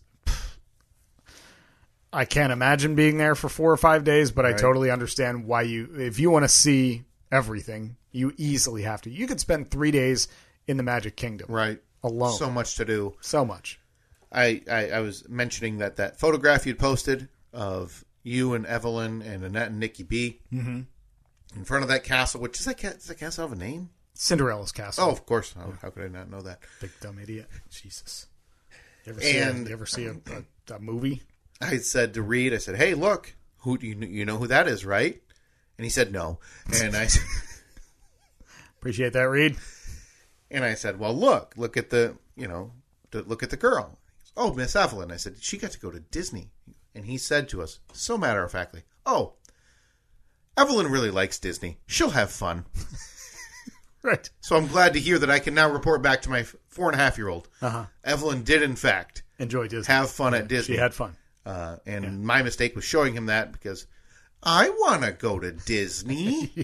I can't imagine being there for 4 or 5 days, but I totally understand why if you want to see everything, you easily have to. You could spend 3 days in the Magic Kingdom. Right. Alone. So much to do. So much. I was mentioning that photograph you'd posted of you and Evelyn and Annette and Nikki B in front of that castle, which does that castle have a name? Cinderella's castle. Oh, of course. How could I not know that? Big dumb idiot. Jesus. You ever see a movie? I said to Reed, I said, hey, look, who you know who that is, right? And he said no. And I said, appreciate that, Reed. And I said, well, look at look at the girl. Oh, Miss Evelyn. I said, she got to go to Disney. And he said to us, so matter-of-factly, oh, Evelyn really likes Disney. She'll have fun. Right. So I'm glad to hear that I can now report back to my 4.5-year-old. Evelyn did, in fact, enjoy Disney. Have fun at Disney. She had fun. My mistake was showing him that because I want to go to Disney.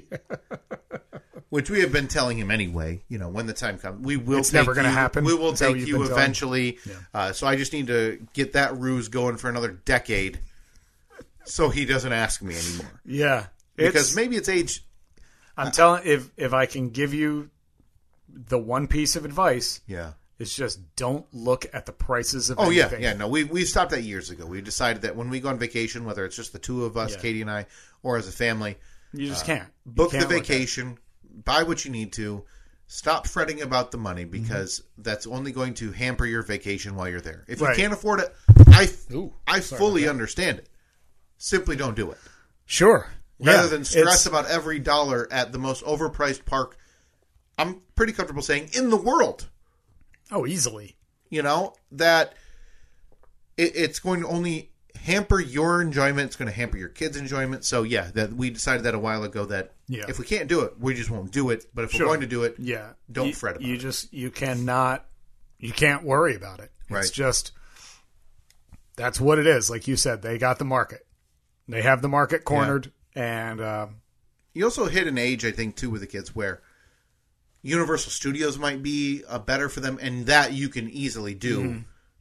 Which we have been telling him anyway, when the time comes. It's never going to happen. We will take you eventually. Yeah. So I just need to get that ruse going for another decade so he doesn't ask me anymore. Yeah. Because maybe it's age. I'm telling if I can give you the one piece of advice, it's just don't look at the prices of anything. Yeah. No, we stopped that years ago. We decided that when we go on vacation, whether it's just the two of us, Katie and I, or as a family, you just can't. Book the vacation. Buy what you need to. Stop fretting about the money because that's only going to hamper your vacation while you're there. If you can't afford it, I fully understand it. Simply don't do it. Sure. Rather than stress about every dollar at the most overpriced park, I'm pretty comfortable saying, in the world. Oh, easily. That it's going to only hamper your enjoyment. It's going to hamper your kids' enjoyment. So, that we decided that a while ago that if we can't do it, we just won't do it. But if we're going to do it, don't fret about it. You can't worry about it. It's just, that's what it is. Like you said, they got the market. They have the market cornered. And you also hit an age, I think, too, with the kids where Universal Studios might be better for them, and that you can easily do.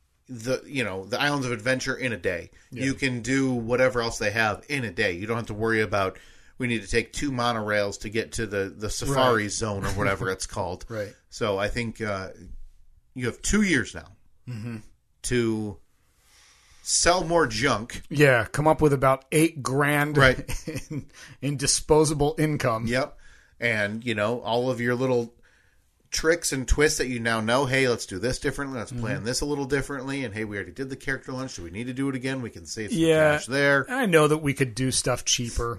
The Islands of Adventure in a day. You can do whatever else they have in a day. You don't have to worry about we need to take 2 monorails to get to the safari zone or whatever it's called. Right. So I think you have 2 years now to sell more junk. Yeah, come up with about $8,000 in disposable income. Yep. And, all of your little tricks and twists that you now know. Hey, let's do this differently. Let's plan this a little differently. And, hey, we already did the character lunch. Do we need to do it again? We can save some cash there. And I know that we could do stuff cheaper.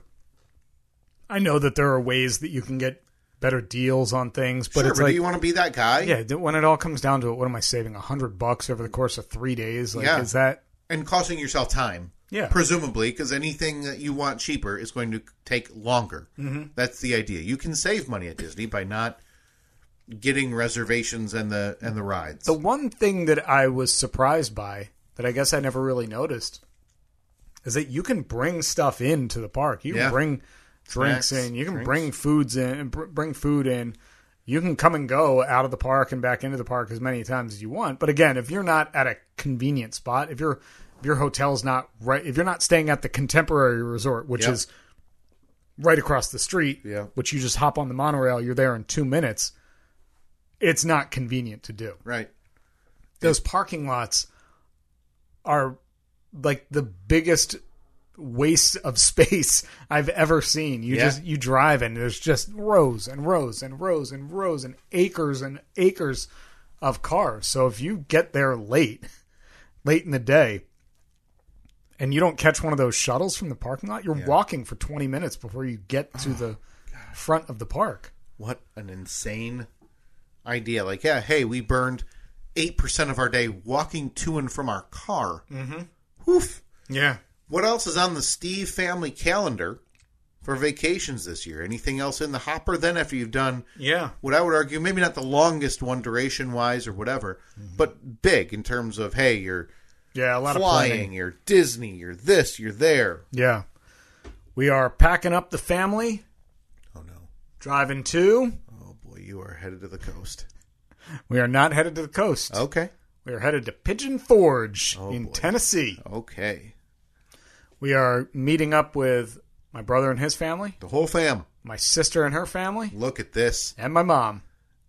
I know that there are ways that you can get better deals on things. But it's do you want to be that guy? Yeah, when it all comes down to it, what am I saving? $100 over the course of 3 days? Is that... And costing yourself time. Yeah. Presumably, because anything that you want cheaper is going to take longer. Mm-hmm. That's the idea. You can save money at Disney by not getting reservations and the rides. The one thing that I was surprised by, that I guess I never really noticed, is that you can bring stuff into the park. You can bring drinks in. You can bring foods in. Bring food in. You can come and go out of the park and back into the park as many times as you want. But again, if you're not at a convenient spot, if your hotel's not right, if you're not staying at the Contemporary Resort, which is right across the street, which you just hop on the monorail, you're there in 2 minutes. It's not convenient to do. Right. Those parking lots are like the biggest waste of space I've ever seen. You drive and there's just rows and rows and rows and rows and acres of cars. So if you get there late in the day and you don't catch one of those shuttles from the parking lot, you're walking for 20 minutes before you get to the front of the park. What an insane idea. Like, hey, we burned 8% of our day walking to and from our car. Mm-hmm. Oof. Yeah. What else is on the Steve family calendar for vacations this year? Anything else in the hopper then after you've done what I would argue, maybe not the longest one duration-wise or whatever, but big in terms of, hey, you're a lot flying, of planning. You're Disney, you're this, you're there. Yeah. We are packing up the family. Oh, no. Driving to... You are headed to the coast. We are not headed to the coast. Okay. We are headed to Pigeon Forge in Tennessee. Okay. We are meeting up with my brother and his family. The whole fam. My sister and her family. Look at this. And my mom.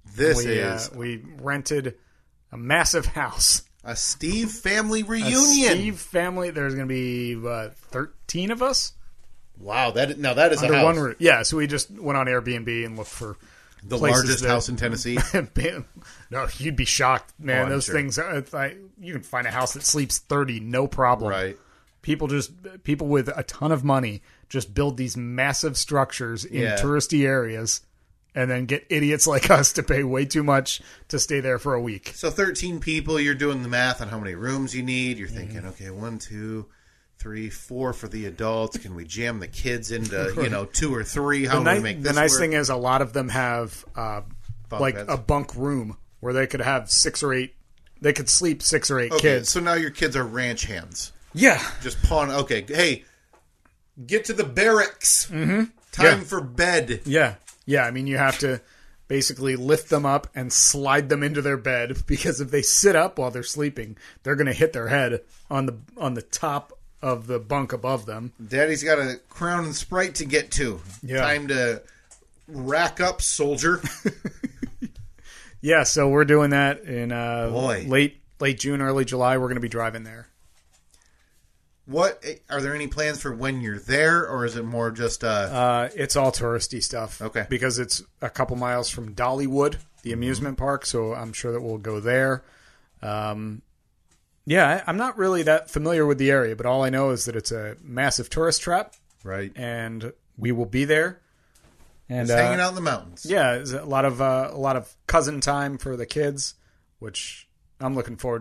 We rented a massive house. A Steve family reunion. A Steve family. There's going to be 13 of us. Wow. That is under a house. One roof. Yeah, so we just went on Airbnb and looked for the largest house in Tennessee. No, you'd be shocked, man. Those things. You can find a house that sleeps 30, no problem. Right. People with a ton of money just build these massive structures in touristy areas, and then get idiots like us to pay way too much to stay there for a week. So 13 people. You're doing the math on how many rooms you need. You're thinking, okay, 1, 2, 3, 4 for the adults. Can we jam the kids into 2 or 3? How do we make this The nice work? thing is a lot of them have beds. A bunk room where they could have 6 or 8. They could sleep 6 or 8 kids. So now your kids are ranch hands. Yeah, just pawn. Okay, hey, get to the barracks. Mm-hmm. Time for bed. Yeah. I mean, you have to basically lift them up and slide them into their bed, because if they sit up while they're sleeping, they're going to hit their head on the top of the bunk above them. Daddy's got a Crown and Sprite to get to. Yeah. Time to rack up, soldier. Yeah, so we're doing that in late June, early July. We're going to be driving there. What are there any plans for when you're there, or is it more just it's all touristy stuff. Okay. Because it's a couple miles from Dollywood, the amusement park, so I'm sure that we'll go there. I'm not really that familiar with the area, but all I know is that it's a massive tourist trap. Right. And we will be there. And just hanging out in the mountains. Yeah, it's a lot of cousin time for the kids, which I'm looking forward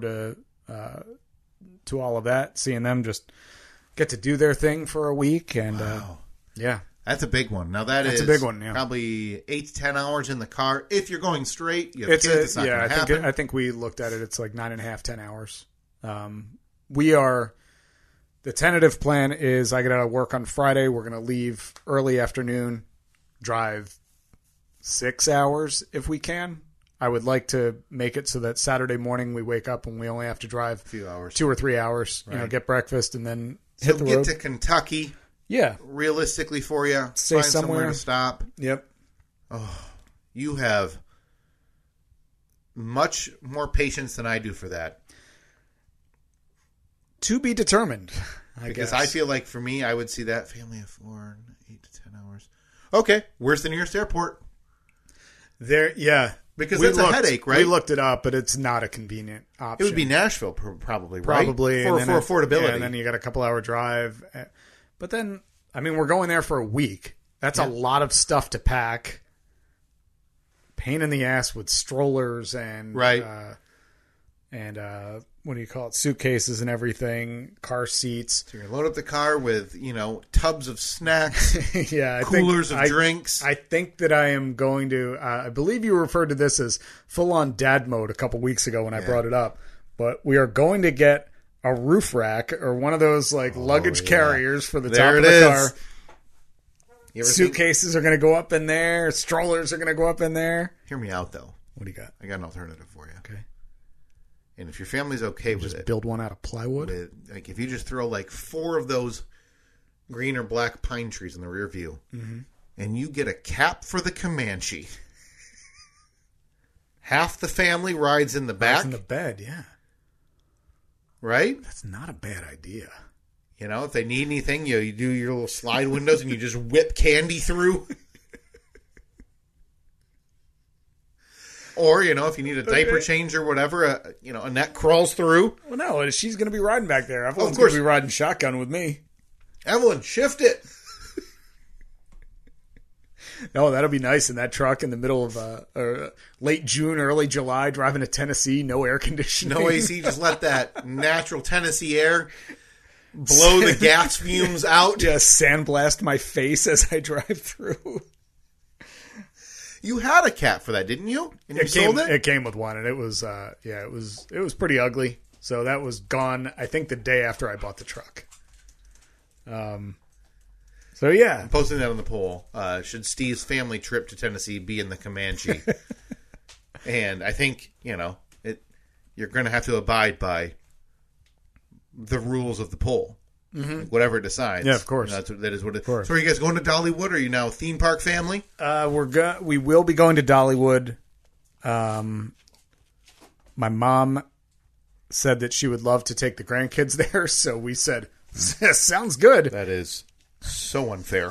to all of that, seeing them just get to do their thing for a week. And wow. Yeah. That's a big one. Now that's a big one, yeah. Probably 8 to 10 hours in the car. If you're going straight, you have kids, it's not going to happen. I think we looked at it. It's like 9.5, 10 hours. The tentative plan is I get out of work on Friday. We're going to leave early afternoon, drive 6 hours if we can. I would like to make it so that Saturday morning we wake up and we only have to drive a few hours, 2 or 3 hours, right. Get breakfast and then hit the road. So get to Kentucky. Yeah. Realistically for you. Stay find somewhere to stop. Yep. Oh, you have much more patience than I do for that. To be determined, I because guess. I feel like for me, I would see that family of 4, 8 to 10 hours. Okay. Where's the nearest airport? There, yeah. Because it's a headache, right? We looked it up, but it's not a convenient option. It would be Nashville, probably, right? Probably. For affordability. Yeah, and then you got a couple-hour drive. But then, I mean, we're going there for a week. That's a lot of stuff to pack. Pain in the ass with strollers and... Right. and what do you call it? Suitcases and everything, car seats. So you're going to load up the car with, tubs of snacks, yeah, coolers of drinks. I think that I am going to, I believe you referred to this as full-on dad mode a couple weeks ago when I brought it up. But we are going to get a roof rack or one of those luggage carriers for the top of the car. Suitcases are going to go up in there. Strollers are going to go up in there. Hear me out, though. What do you got? I got an alternative for you. Okay. And if your family's okay with just it, build one out of plywood. If you just throw 4 of those green or black pine trees in the rear view, and you get a cap for the Comanche, half the family rides in the back. Rides in the bed, yeah. Right? That's not a bad idea. If they need anything, you do your little slide windows and you just whip candy through. Or, if you need a diaper change or whatever, Annette crawls through. Well, no, she's going to be riding back there. Evelyn's going to be riding shotgun with me. Evelyn, shift it. No, that'll be nice in that truck in the middle of late June, early July, driving to Tennessee, no air conditioning. No AC, just let that natural Tennessee air blow the gas fumes out. Just sandblast my face as I drive through. You had a cat for that, didn't you? And you sold it? It came with one, and it was it was pretty ugly. So that was gone, I think, the day after I bought the truck. So yeah, I'm posting that on the poll. Should Steve's family trip to Tennessee be in the Comanche? And I think you're going to have to abide by the rules of the poll. Whatever it decides. Yeah, of course. That is what it is. So are you guys going to Dollywood? Or are you now a theme park family? We will be going to Dollywood. My mom said that she would love to take the grandkids there, so we said, sounds good. That is so unfair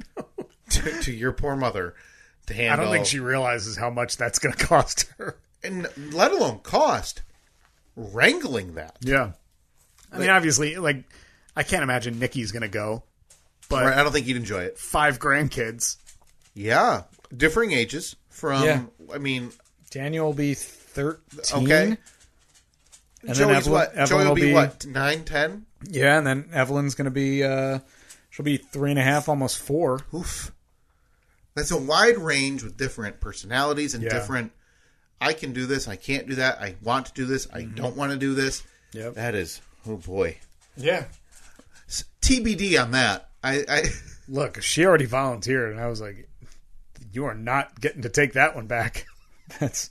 to your poor mother to handle. I don't think she realizes how much that's going to cost her. And let alone cost wrangling that. Yeah. I mean, obviously, I can't imagine Nikki's going to go, but I don't think you'd enjoy it. 5 grandkids. Yeah. Differing ages from, Daniel will be 13. Okay. And Joey's then what? Evelyn Joey will be what? 9, 10? Yeah, and then Evelyn's going to be, she'll be 3.5, almost 4. Oof. That's a wide range with different personalities and different, I can do this, I can't do that, I want to do this, I don't want to do this. Yep. That is, oh boy. Yeah. TBD on that. I Look, she already volunteered, and I was like, you are not getting to take that one back. That's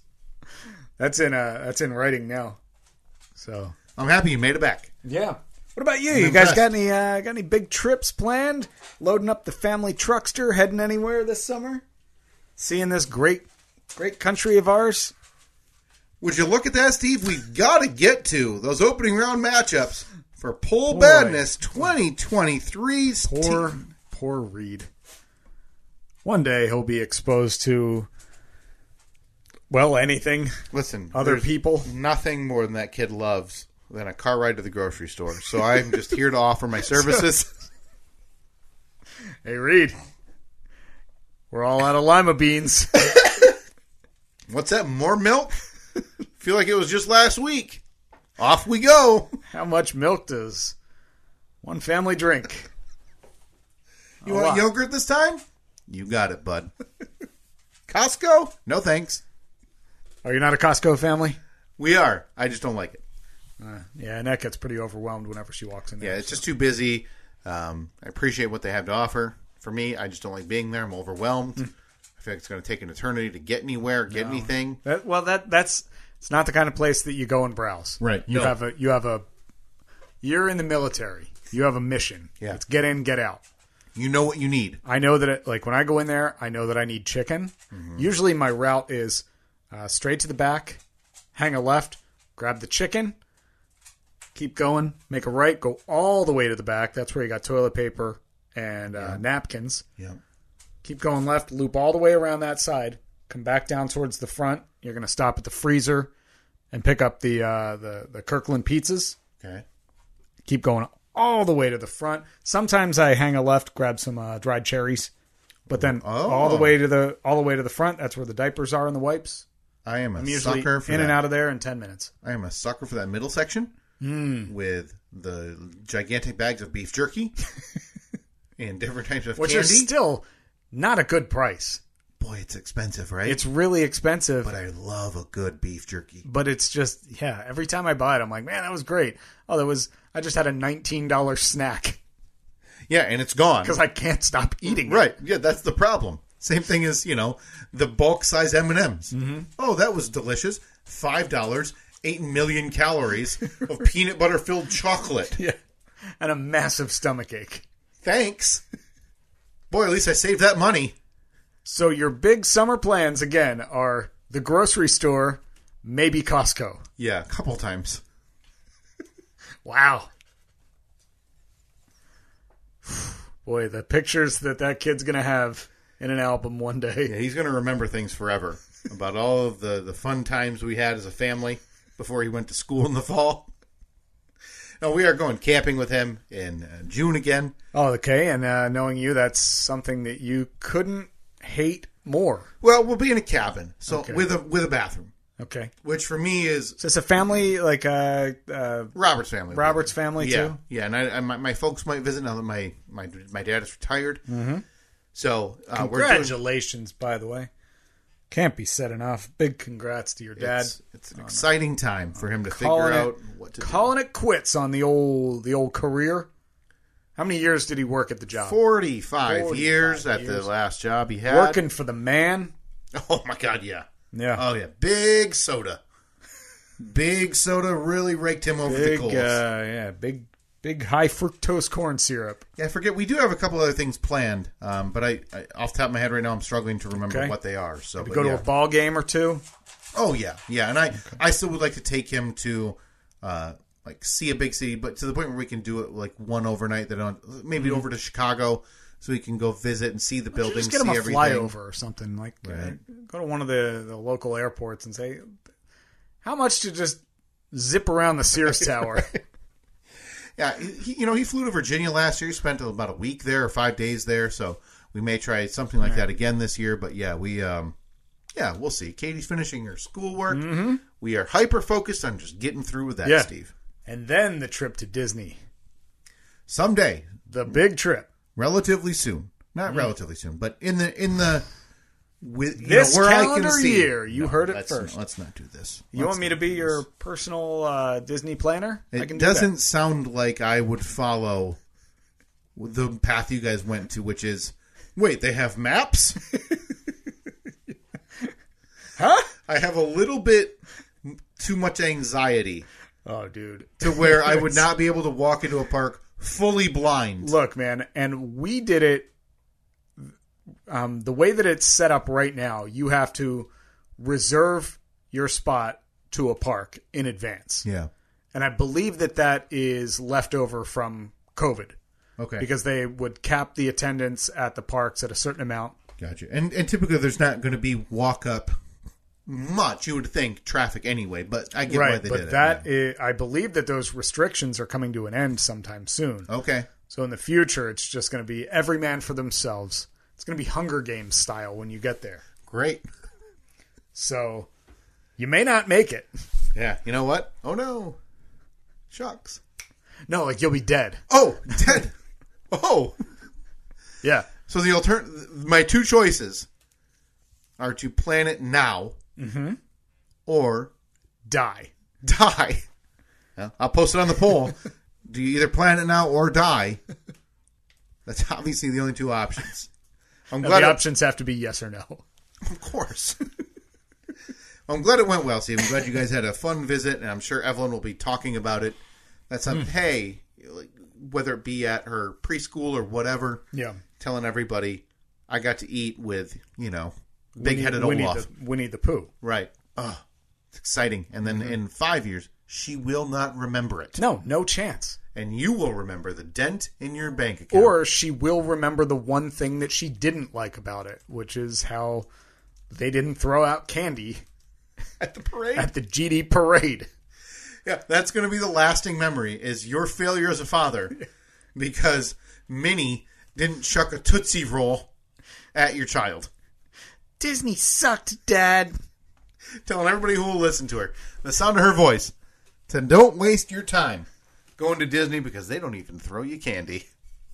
in writing now. So I'm happy you made it back. Yeah. What about you? You guys got any big trips planned? Loading up the family truckster, heading anywhere this summer? Seeing this great country of ours? Would you look at that, Steve? We've got to get to those opening round matchups for Pole Badness 2023. Poor Reed. One day he'll be exposed to, anything. Listen, other people. Nothing more than that kid loves than a car ride to the grocery store. So I'm just here to offer my services. Hey, Reed. We're all out of lima beans. What's that? More milk? Feel like it was just last week. Off we go. How much milk does one family drink? You want yogurt this time? You got it, bud. Costco? No thanks. Are you not a Costco family? We are. I just don't like it. Yeah, Annette gets pretty overwhelmed whenever she walks in there. Yeah, it's just too busy. I appreciate what they have to offer. For me, I just don't like being there. I'm overwhelmed. I feel like it's going to take an eternity to get anywhere, get anything. That's it's not the kind of place that you go and browse. Right. You're in the military. You have a mission. Yeah. It's get in, get out. You know what you need. I know that when I go in there, I know that I need chicken. Mm-hmm. Usually my route is straight to the back, hang a left, grab the chicken, keep going, make a right, go all the way to the back. That's where you got toilet paper and napkins. Yeah. Keep going left, loop all the way around that side, come back down towards the front. You're going to stop at the freezer and pick up the Kirkland pizzas. Okay. Keep going all the way to the front. Sometimes I hang a left, grab some dried cherries, but then all the way to the front. That's where the diapers are and the wipes. I am I'm usually sucker for in that. and out of there in 10 minutes. I am a sucker for that middle section with the gigantic bags of beef jerky and different types of Which candy. is still not a good price. Boy, it's expensive, right? It's really expensive. But I love a good beef jerky. But it's just, every time I buy it, I'm like, man, that was great. Oh, I just had a $19 snack. Yeah, and it's gone. Because I can't stop eating it. Right. Yeah, that's the problem. Same thing as, the bulk size M&Ms. Mm-hmm. Oh, that was delicious. $5, 8 million calories of peanut butter filled chocolate. Yeah. And a massive stomachache. Thanks. Boy, at least I saved that money. So your big summer plans, again, are the grocery store, maybe Costco. Yeah, a couple times. Wow. Boy, the pictures that kid's going to have in an album one day. Yeah, he's going to remember things forever about all of the fun times we had as a family before he went to school in the fall. Now, we are going camping with him in June again. Oh, okay. And knowing you, that's something that you couldn't hate more. Well, we'll be in a cabin, so Okay. with a bathroom. Okay. Which for me is... So it's a family, like Robert's family. Robert's family, yeah. too? Yeah, and my folks might visit now that my dad is retired. Mm-hmm. So congratulations, by the way. Can't be said enough. Big congrats to your dad. It's an exciting time for him to figure out what to do. Calling it quits on the old career. How many years did he work at the job? 45 years at the last job he had. Working for the man. Oh, my God, yeah. Yeah. Oh, yeah. Big soda. Big soda really raked him over the coals. Big high fructose corn syrup. Yeah, I forget. We do have a couple other things planned, but I off the top of my head right now, I'm struggling to remember what they are. So go to a ball game or two? Oh, yeah. Yeah, and I still would like to take him to see a big city, but to the point where we can do it like one overnight, maybe over to Chicago, so we can go visit and see the buildings, just get him a everything. flyover or something. Right. Go to one of the local airports and say, how much to just zip around the Sears Tower? Yeah, he flew to Virginia last year. He spent about a week there or 5 days there, so we may try something like that again this year. But yeah, we'll see. Katie's finishing her schoolwork. Mm-hmm. We are hyper focused on just getting through with that, Steve. And then the trip to Disney. Someday. The big trip. Relatively soon. Not relatively soon, but in the this where calendar I can see. year. You heard it first. Let's not do this. You want me to be your personal Disney planner? I can It do doesn't that. sound like I would follow the path you guys went to, which is, wait, they have maps? Huh? I have a little bit too much anxiety. Oh, dude. To where I would not be able to walk into a park fully blind. Look, man, and we did it the way that it's set up right now. You have to reserve your spot to a park in advance. Yeah. And I believe that is left over from COVID. Okay. Because they would cap the attendance at the parks at a certain amount. Gotcha. And typically there's not going to be walk up much, you would think, traffic anyway, but I get why they did it. I believe that those restrictions are coming to an end sometime soon. Okay. So in the future, it's just going to be every man for themselves. It's going to be Hunger Games style when you get there. Great. So you may not make it. Yeah. You know what? Oh, no. Shucks. No, like you'll be dead. Oh, dead. Oh. Yeah. So my two choices are to plan it now or die. Well, I'll post it on the poll. Do you either plan it now or die? That's obviously the only two options. The options have to be yes or no. Of course. I'm glad it went well, Steve. I'm glad you guys had a fun visit, and I'm sure Evelyn will be talking about it. That's hey, whether it be at her preschool or whatever, telling everybody I got to eat with, big-headed Olaf. Winnie the Pooh. Right. Oh, it's exciting. And then in 5 years, she will not remember it. No chance. And you will remember the dent in your bank account. Or she will remember the one thing that she didn't like about it, which is how they didn't throw out candy at the parade. At the GD parade. Yeah, that's going to be the lasting memory, is your failure as a father because Minnie didn't chuck a Tootsie Roll at your child. Disney sucked, Dad. telling everybody who will listen to her, the sound of her voice, to don't waste your time going to Disney because they don't even throw you candy.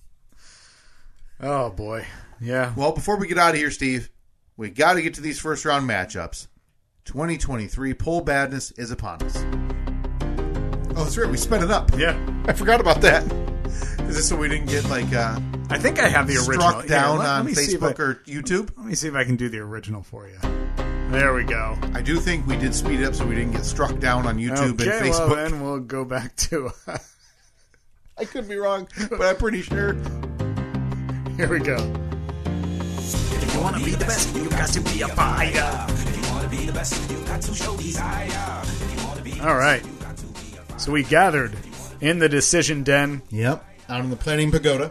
Oh, boy. Yeah. Well, before we get out of here, Steve, we got to get to these first round matchups. 2023 Poll Badness is upon us. Oh, that's right. We sped it up. Yeah. I forgot about that. Is this so we didn't get, like, I think I have the original. Struck down on Facebook or YouTube? Let me see if I can do the original for you. There we go. I do think we did speed it up so we didn't get struck down on YouTube and Facebook. Well, then we'll go back to... I could be wrong, but I'm pretty sure. Here we go. If you want to be the best, you got to be a fighter. If you want to be the best, you got to show desire. All right. So we gathered in the decision den. Yep. Out in the Planning Pagoda.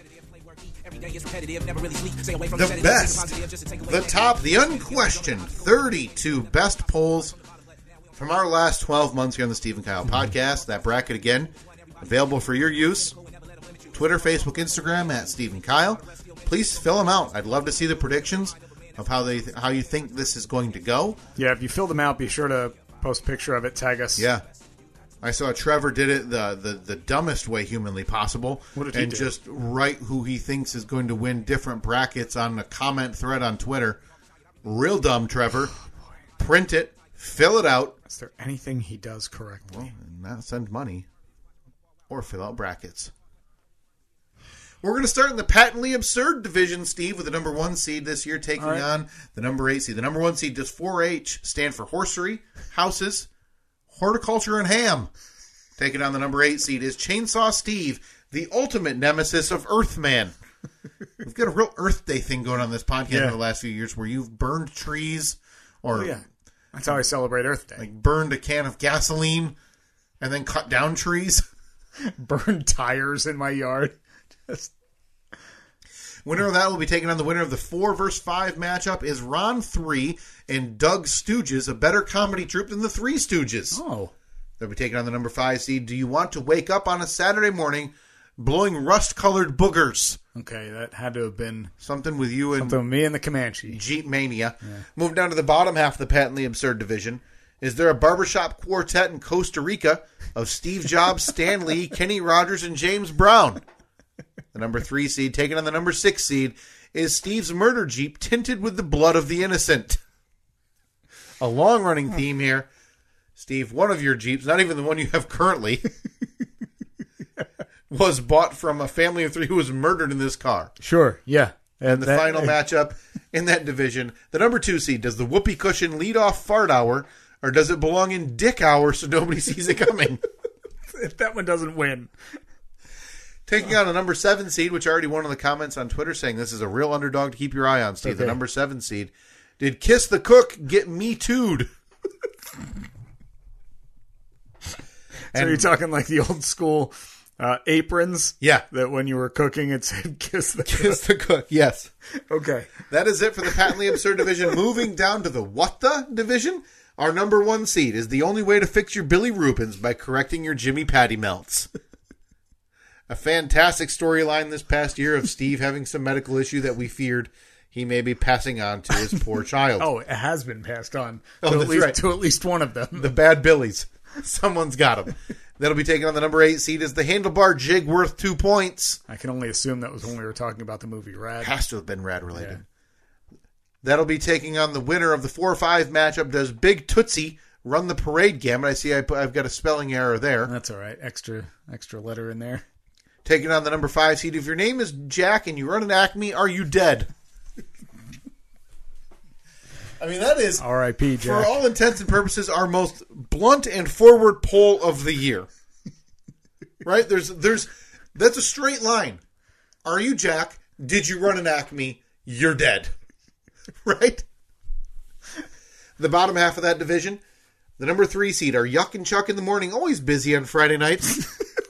The best, the top, the unquestioned 32 best polls from our last 12 months here on the Steve and Kyle podcast. That bracket, again, available for your use. Twitter, Facebook, Instagram, at Steve and Kyle. Please fill them out. I'd love to see the predictions of how you think this is going to go. Yeah, if you fill them out, be sure to post a picture of it, tag us. Yeah. I saw Trevor did it the dumbest way humanly possible. What did he do? Just write who he thinks is going to win different brackets on a comment thread on Twitter. Real dumb, Trevor. Print it, fill it out. Is there anything he does correctly? Well, not send money or fill out brackets. We're going to start in the patently absurd division, Steve, with the number 1 seed this year taking on the number 8 seed. The number 1 seed, does 4-H stand for horsery, houses, horticulture, and ham. Taking on the number 8 seed is Chainsaw Steve, the ultimate nemesis of Earthman. We've got a real Earth Day thing going on this podcast in the last few years where you've burned trees or... That's how I celebrate Earth Day. Like burned a can of gasoline and then cut down trees. Burned tires in my yard. Winner of that will be taking on the winner of the 4 vs. 5 matchup is Ron 3 and Doug Stooges, a better comedy troupe than the Three Stooges. Oh. They'll be taking on the number 5 seed. Do you want to wake up on a Saturday morning blowing rust-colored boogers? Okay, that had to have been... Something with you and... Something with me and the Comanche. Jeep Mania. Yeah. Moving down to the bottom half of the patently absurd division. Is there a barbershop quartet in Costa Rica of Steve Jobs, Stan Lee, Kenny Rogers, and James Brown? The number 3 seed, taking on the number 6 seed, is Steve's murder Jeep tinted with the blood of the innocent. A long-running theme here. Steve, one of your Jeeps, not even the one you have currently, was bought from a family of 3 who was murdered in this car. Sure, yeah. And the final matchup in that division, the number 2 seed, does the whoopee cushion lead off fart hour, or does it belong in dick hour so nobody sees it coming? If that one doesn't win. Taking on a number 7 seed, which I already won in the comments on Twitter saying this is a real underdog to keep your eye on, Steve. Okay. The number 7 seed. Did Kiss the Cook get Me Too'd? So you're talking like the old school aprons? Yeah. That when you were cooking it said Kiss the Cook? Kiss the Cook, yes. Okay. That is it for the patently absurd division. Moving down to the What the division. Our number 1 seed is the only way to fix your Billy Rubens by correcting your Jimmy Patty melts. A fantastic storyline this past year of Steve having some medical issue that we feared he may be passing on to his poor child. Oh, it has been passed on to at least one of them. The bad Billies. Someone's got them. That'll be taken on the number 8 seed is the handlebar jig worth 2 points. I can only assume that was when we were talking about the movie Rad. Has to have been Rad related. Yeah. That'll be taking on the winner of the 4-5 matchup. Does Big Tootsie run the parade gamut? I see I've got a spelling error there. That's all right. Extra letter in there. Taking on the number 5 seed. If your name is Jack and you run an Acme, are you dead? I mean, that is, R.I.P. Jack. For all intents and purposes, our most blunt and forward poll of the year. Right? That's a straight line. Are you Jack? Did you run an Acme? You're dead. Right? The bottom half of that division, the number 3 seed, are Yuck and Chuck in the morning always busy on Friday nights?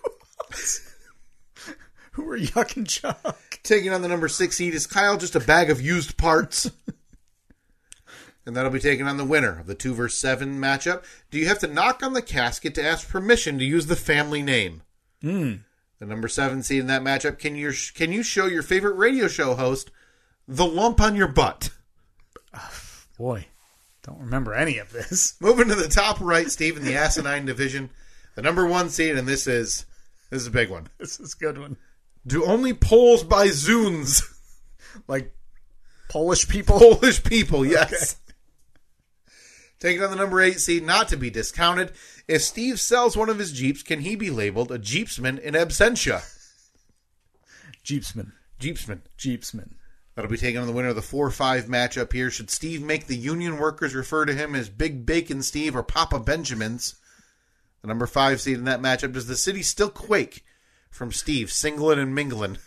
Who are Yuck and Chuck? Taking on the number 6 seed is Kyle, just a bag of used parts. And that'll be taking on the winner of the 2 vs. 7 matchup. Do you have to knock on the casket to ask permission to use the family name? The number 7 seed in that matchup, can you show your favorite radio show host the lump on your butt? Boy, Don't remember any of this. Moving to the top right, Steve, in the asinine division, the number 1 seed, and this is a big one. This is a good one. Do only Poles buy Zunes? Like Polish people? Polish people, yes. Okay. Taking on the number 8 seed, not to be discounted. If Steve sells one of his Jeeps, can he be labeled a Jeepsman in absentia? Jeepsman. That'll be taking on the winner of the 4-5 matchup here. Should Steve make the union workers refer to him as Big Bacon Steve or Papa Benjamins? The number 5 seed in that matchup. Does the city still quake from Steve singling and mingling?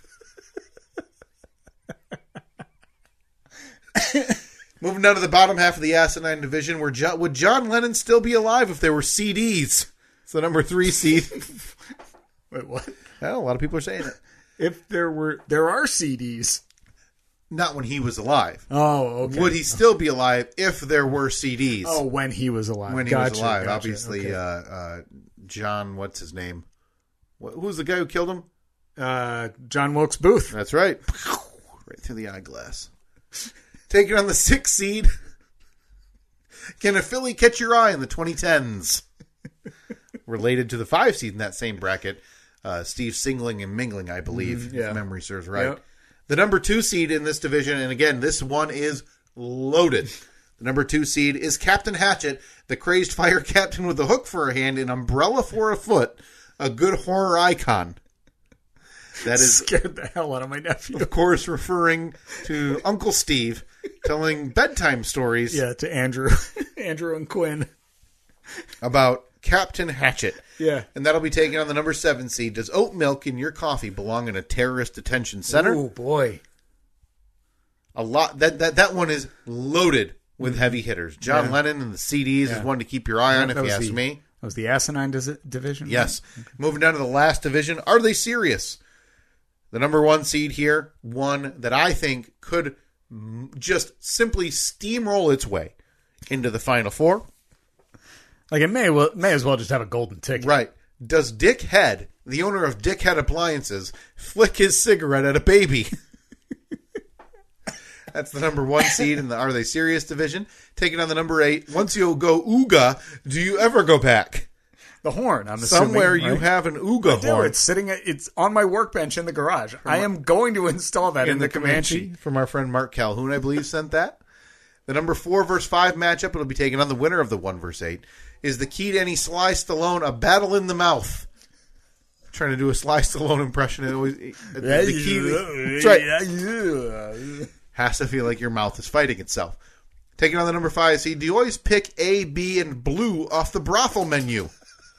Moving down to the bottom half of the asinine division, would John Lennon still be alive if there were CDs? It's the number 3 seed. Wait, what? Well, a lot of people are saying it. If there are CDs. Not when he was alive. Oh, okay. Would he still be alive if there were CDs? Oh, when he was alive. When he was alive. Gotcha. Obviously, okay. John, what's his name? Who's the guy who killed him? John Wilkes Booth. That's right. Right through the eyeglass. Taking on the 6th seed. Can a Philly catch your eye in the 2010s? Related to the 5 seed in that same bracket. Steve singling and mingling, I believe, if memory serves right. Yep. The number 2 seed in this division, and again, this one is loaded. The number 2 seed is Captain Hatchet, the crazed fire captain with a hook for a hand, an umbrella for a foot, a good horror icon. That is scared the hell out of my nephew. Of course, referring to Uncle Steve telling bedtime stories. Yeah, to Andrew and Quinn about Captain Hatchet. Yeah. And that'll be taken on the number 7 seed. Does oat milk in your coffee belong in a terrorist detention center? Oh, boy. A lot. That one is loaded with heavy hitters. John Lennon and the CDs is one to keep your eye on, if you ask me. That was the asinine division? Yes. Okay. Moving down to the last division. Are they serious? The number 1 seed here, one that I think could just simply steamroll its way into the Final Four. Like, it may as well just have a golden ticket. Right. Does Dick Head, the owner of Dick Head Appliances, flick his cigarette at a baby? That's the number 1 seed in the Are They Serious division. Taking on the number 8. Once you go ooga, do you ever go back? The horn, I'm assuming. Somewhere you have an ooga horn. It's on my workbench in the garage. I am going to install that in the Comanche. From our friend Mark Calhoun, I believe, sent that. The number 4 versus 5 matchup, it'll be taken on the winner of the 1 versus 8. Is the key to any Sly Stallone a battle in the mouth? I'm trying to do a Sly Stallone impression. The key, that's right. Has to feel like your mouth is fighting itself. Taking on the number 5 seed, do you always pick A, B, and blue off the brothel menu?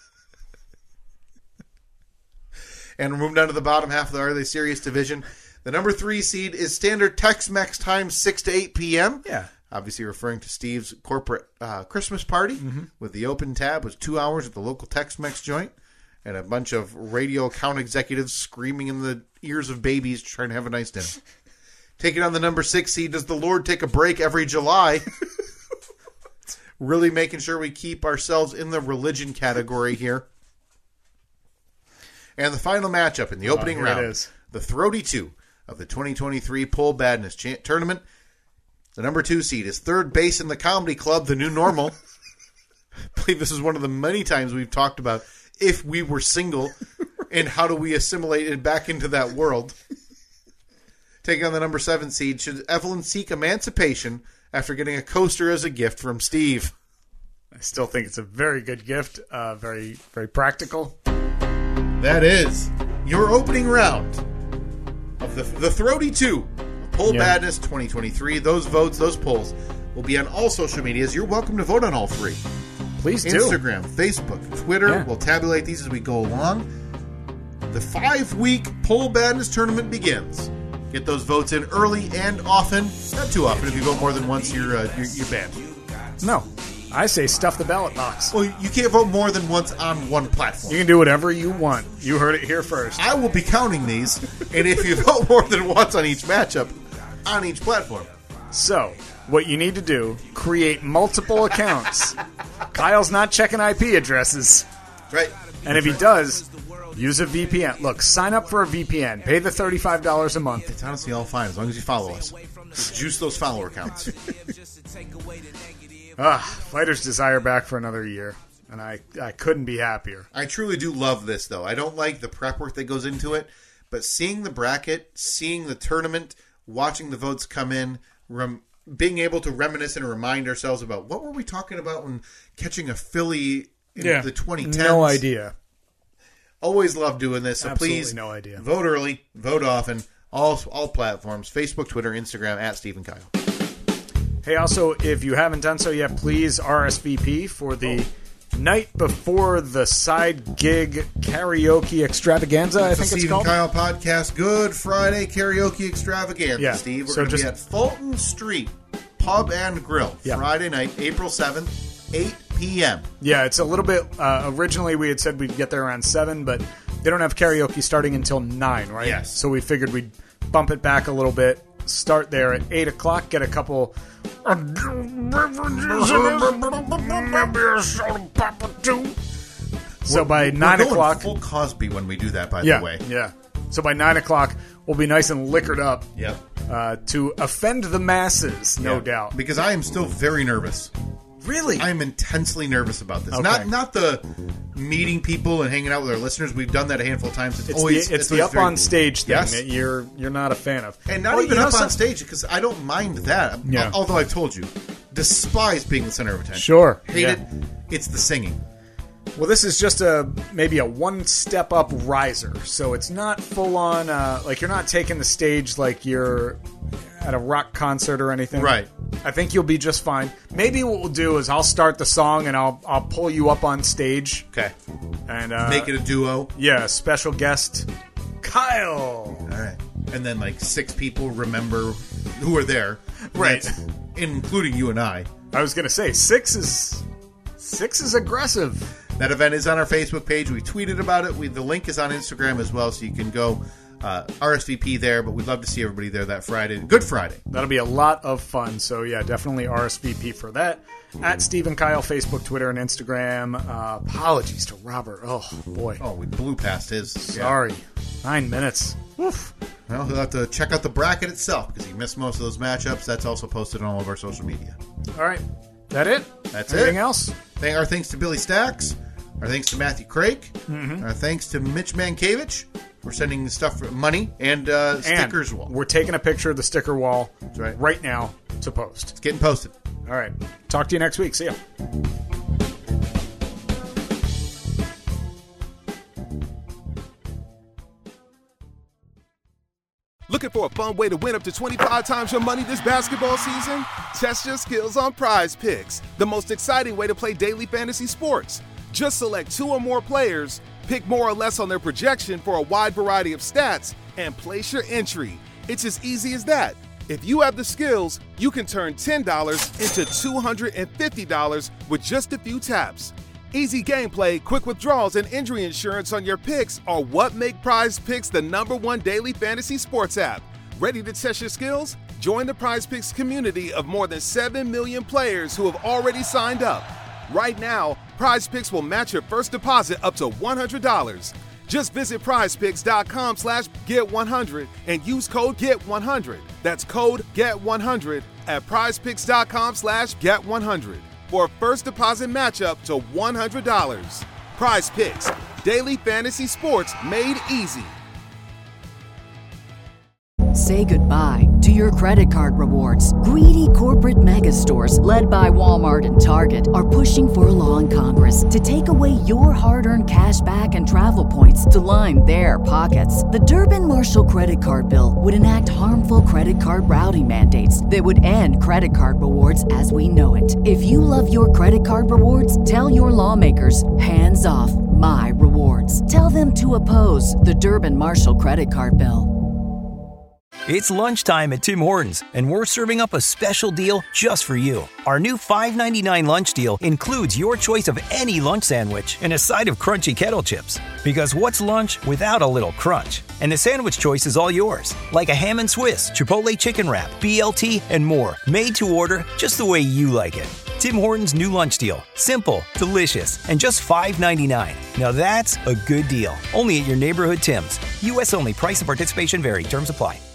And we're moving down to the bottom half of the Are They Serious division. The number 3 seed is standard Tex-Mex time 6 to 8 p.m. Yeah. Obviously referring to Steve's corporate Christmas party with the open tab. It was 2 hours at the local Tex-Mex joint and a bunch of radio account executives screaming in the ears of babies trying to have a nice dinner. Taking on the number 6 seed, does the Lord take a break every July? Really making sure we keep ourselves in the religion category here. And the final matchup in the opening round, the Throaty 2 of the 2023 Pole Badness Tournament. The number 2 seed is third base in the comedy club, The New Normal. I believe this is one of the many times we've talked about if we were single and how do we assimilate it back into that world. Taking on the number 7 seed, should Evelyn seek emancipation after getting a coaster as a gift from Steve? I still think it's a very good gift, very, very practical. That is your opening round of the Throaty 2 Pole Badness 2023. Those votes, those polls will be on all social medias. You're welcome to vote on all 3. Please do. Instagram, Facebook, Twitter. Yeah. We'll tabulate these as we go along. The 5-week Pole Badness tournament begins. Get those votes in early and often. Not too often. If you vote more than once, you're banned. No. I say stuff the ballot box. Well, you can't vote more than once on one platform. You can do whatever you want. You heard it here first. I will be counting these, and if you vote more than once on each matchup, on each platform. So, what you need to do, create multiple accounts. Kyle's not checking IP addresses. Right. And if he does, use a VPN. Look, sign up for a VPN. Pay the $35 a month. It's honestly all fine as long as you follow us. Just juice those follower accounts. Fighter's Desire back for another year, and I couldn't be happier. I truly do love this, though. I don't like the prep work that goes into it, but seeing the bracket, seeing the tournament, watching the votes come in, being able to reminisce and remind ourselves about what were we talking about when catching a filly in the 2010s. No idea. Always love doing this, so Absolutely please no idea. Vote early, vote often, all platforms, Facebook, Twitter, Instagram, at Steve and Kyle. Hey, also, if you haven't done so yet, please RSVP for the night before the side gig karaoke extravaganza, I think it's Steve called. and Kyle podcast, Good Friday Karaoke Extravaganza, Yeah. Steve. We're So going to just- be at Fulton Street Pub and Grill, Friday night, April 7th, 8 p.m. Yeah, it's a little bit... originally, we had said we'd get there around 7, but they don't have karaoke starting until 9, right? Yes. So we figured we'd bump it back a little bit, start there at 8 o'clock, get a couple... So by 9 o'clock... We're going full Cosby when we do that, by Yeah, the way. yeah. So by 9 o'clock, we'll be nice and liquored up. Yep. To offend the masses, no doubt. Because I am still very nervous. Really? I am intensely nervous about this. Okay. Not the meeting people and hanging out with our listeners. We've done that a handful of times. It's always the up very on stage thing Yes. that you're not a fan of. And not Well, even you know up on stage, because I don't mind that. Yeah. Although I've told you, despise being the center of attention. Sure. Hate Yeah. it. It's the singing. Well, this is just maybe a one step up riser. So it's not full on, like you're not taking the stage like you're at a rock concert or anything. Right. I think you'll be just fine. Maybe what we'll do is I'll start the song and I'll pull you up on stage. Okay. And make it a duo. Yeah, special guest Kyle. All right. And then like 6 people remember who are there. Right. That's, including you and I. I was gonna say 6 is aggressive. That event is on our Facebook page. We tweeted about it. The link is on Instagram as well, so you can go RSVP there. But we'd love to see everybody there that Friday. Good Friday. That'll be a lot of fun. So, yeah, definitely RSVP for that. At Steve and Kyle, Facebook, Twitter, and Instagram. Apologies to Robert. Oh, boy. Oh, we blew past his. Sorry. 9 minutes. Oof. Well, he'll have to check out the bracket itself because he missed most of those matchups. That's also posted on all of our social media. All right. That it? That's Anything it. else? Our thanks to Billy Stacks. Our thanks to Matthew Craig. Mm-hmm. Our thanks to Mitch Mankiewicz. We're sending stuff for money and stickers wall. We're taking a picture of the sticker wall right now to post. It's getting posted. All right. Talk to you next week. See ya. Looking for a fun way to win up to 25 times your money this basketball season? Test your skills on Prize Picks, the most exciting way to play daily fantasy sports. Just select 2 or more players, pick more or less on their projection for a wide variety of stats, and place your entry. It's as easy as that. If you have the skills, you can turn $10 into $250 with just a few taps. Easy gameplay, quick withdrawals, and injury insurance on your picks are what make Prize Picks the #1 daily fantasy sports app. Ready to test your skills? Join the Prize Picks community of more than 7 million players who have already signed up. Right now, Prize Picks will match your first deposit up to $100. Just visit prizepicks.com/get100 and use code GET100. That's code GET100 at prizepicks.com/get100 for a first deposit matchup to $100. Prize Picks, daily fantasy sports made easy. Say goodbye to your credit card rewards. Greedy corporate mega stores, led by Walmart and Target, are pushing for a law in Congress to take away your hard-earned cash back and travel points to line their pockets. The Durbin-Marshall credit card bill would enact harmful credit card routing mandates that would end credit card rewards as we know it. If you love your credit card rewards, tell your lawmakers, hands off my rewards. Tell them to oppose the Durbin-Marshall credit card bill. It's lunchtime at Tim Hortons, and we're serving up a special deal just for you. Our new $5.99 lunch deal includes your choice of any lunch sandwich and a side of crunchy kettle chips. Because what's lunch without a little crunch? And the sandwich choice is all yours, like a ham and Swiss, Chipotle chicken wrap, BLT, and more, made to order just the way you like it. Tim Hortons' new lunch deal. Simple, delicious, and just $5.99. Now that's a good deal. Only at your neighborhood Tim's. U.S. only. Price and participation vary. Terms apply.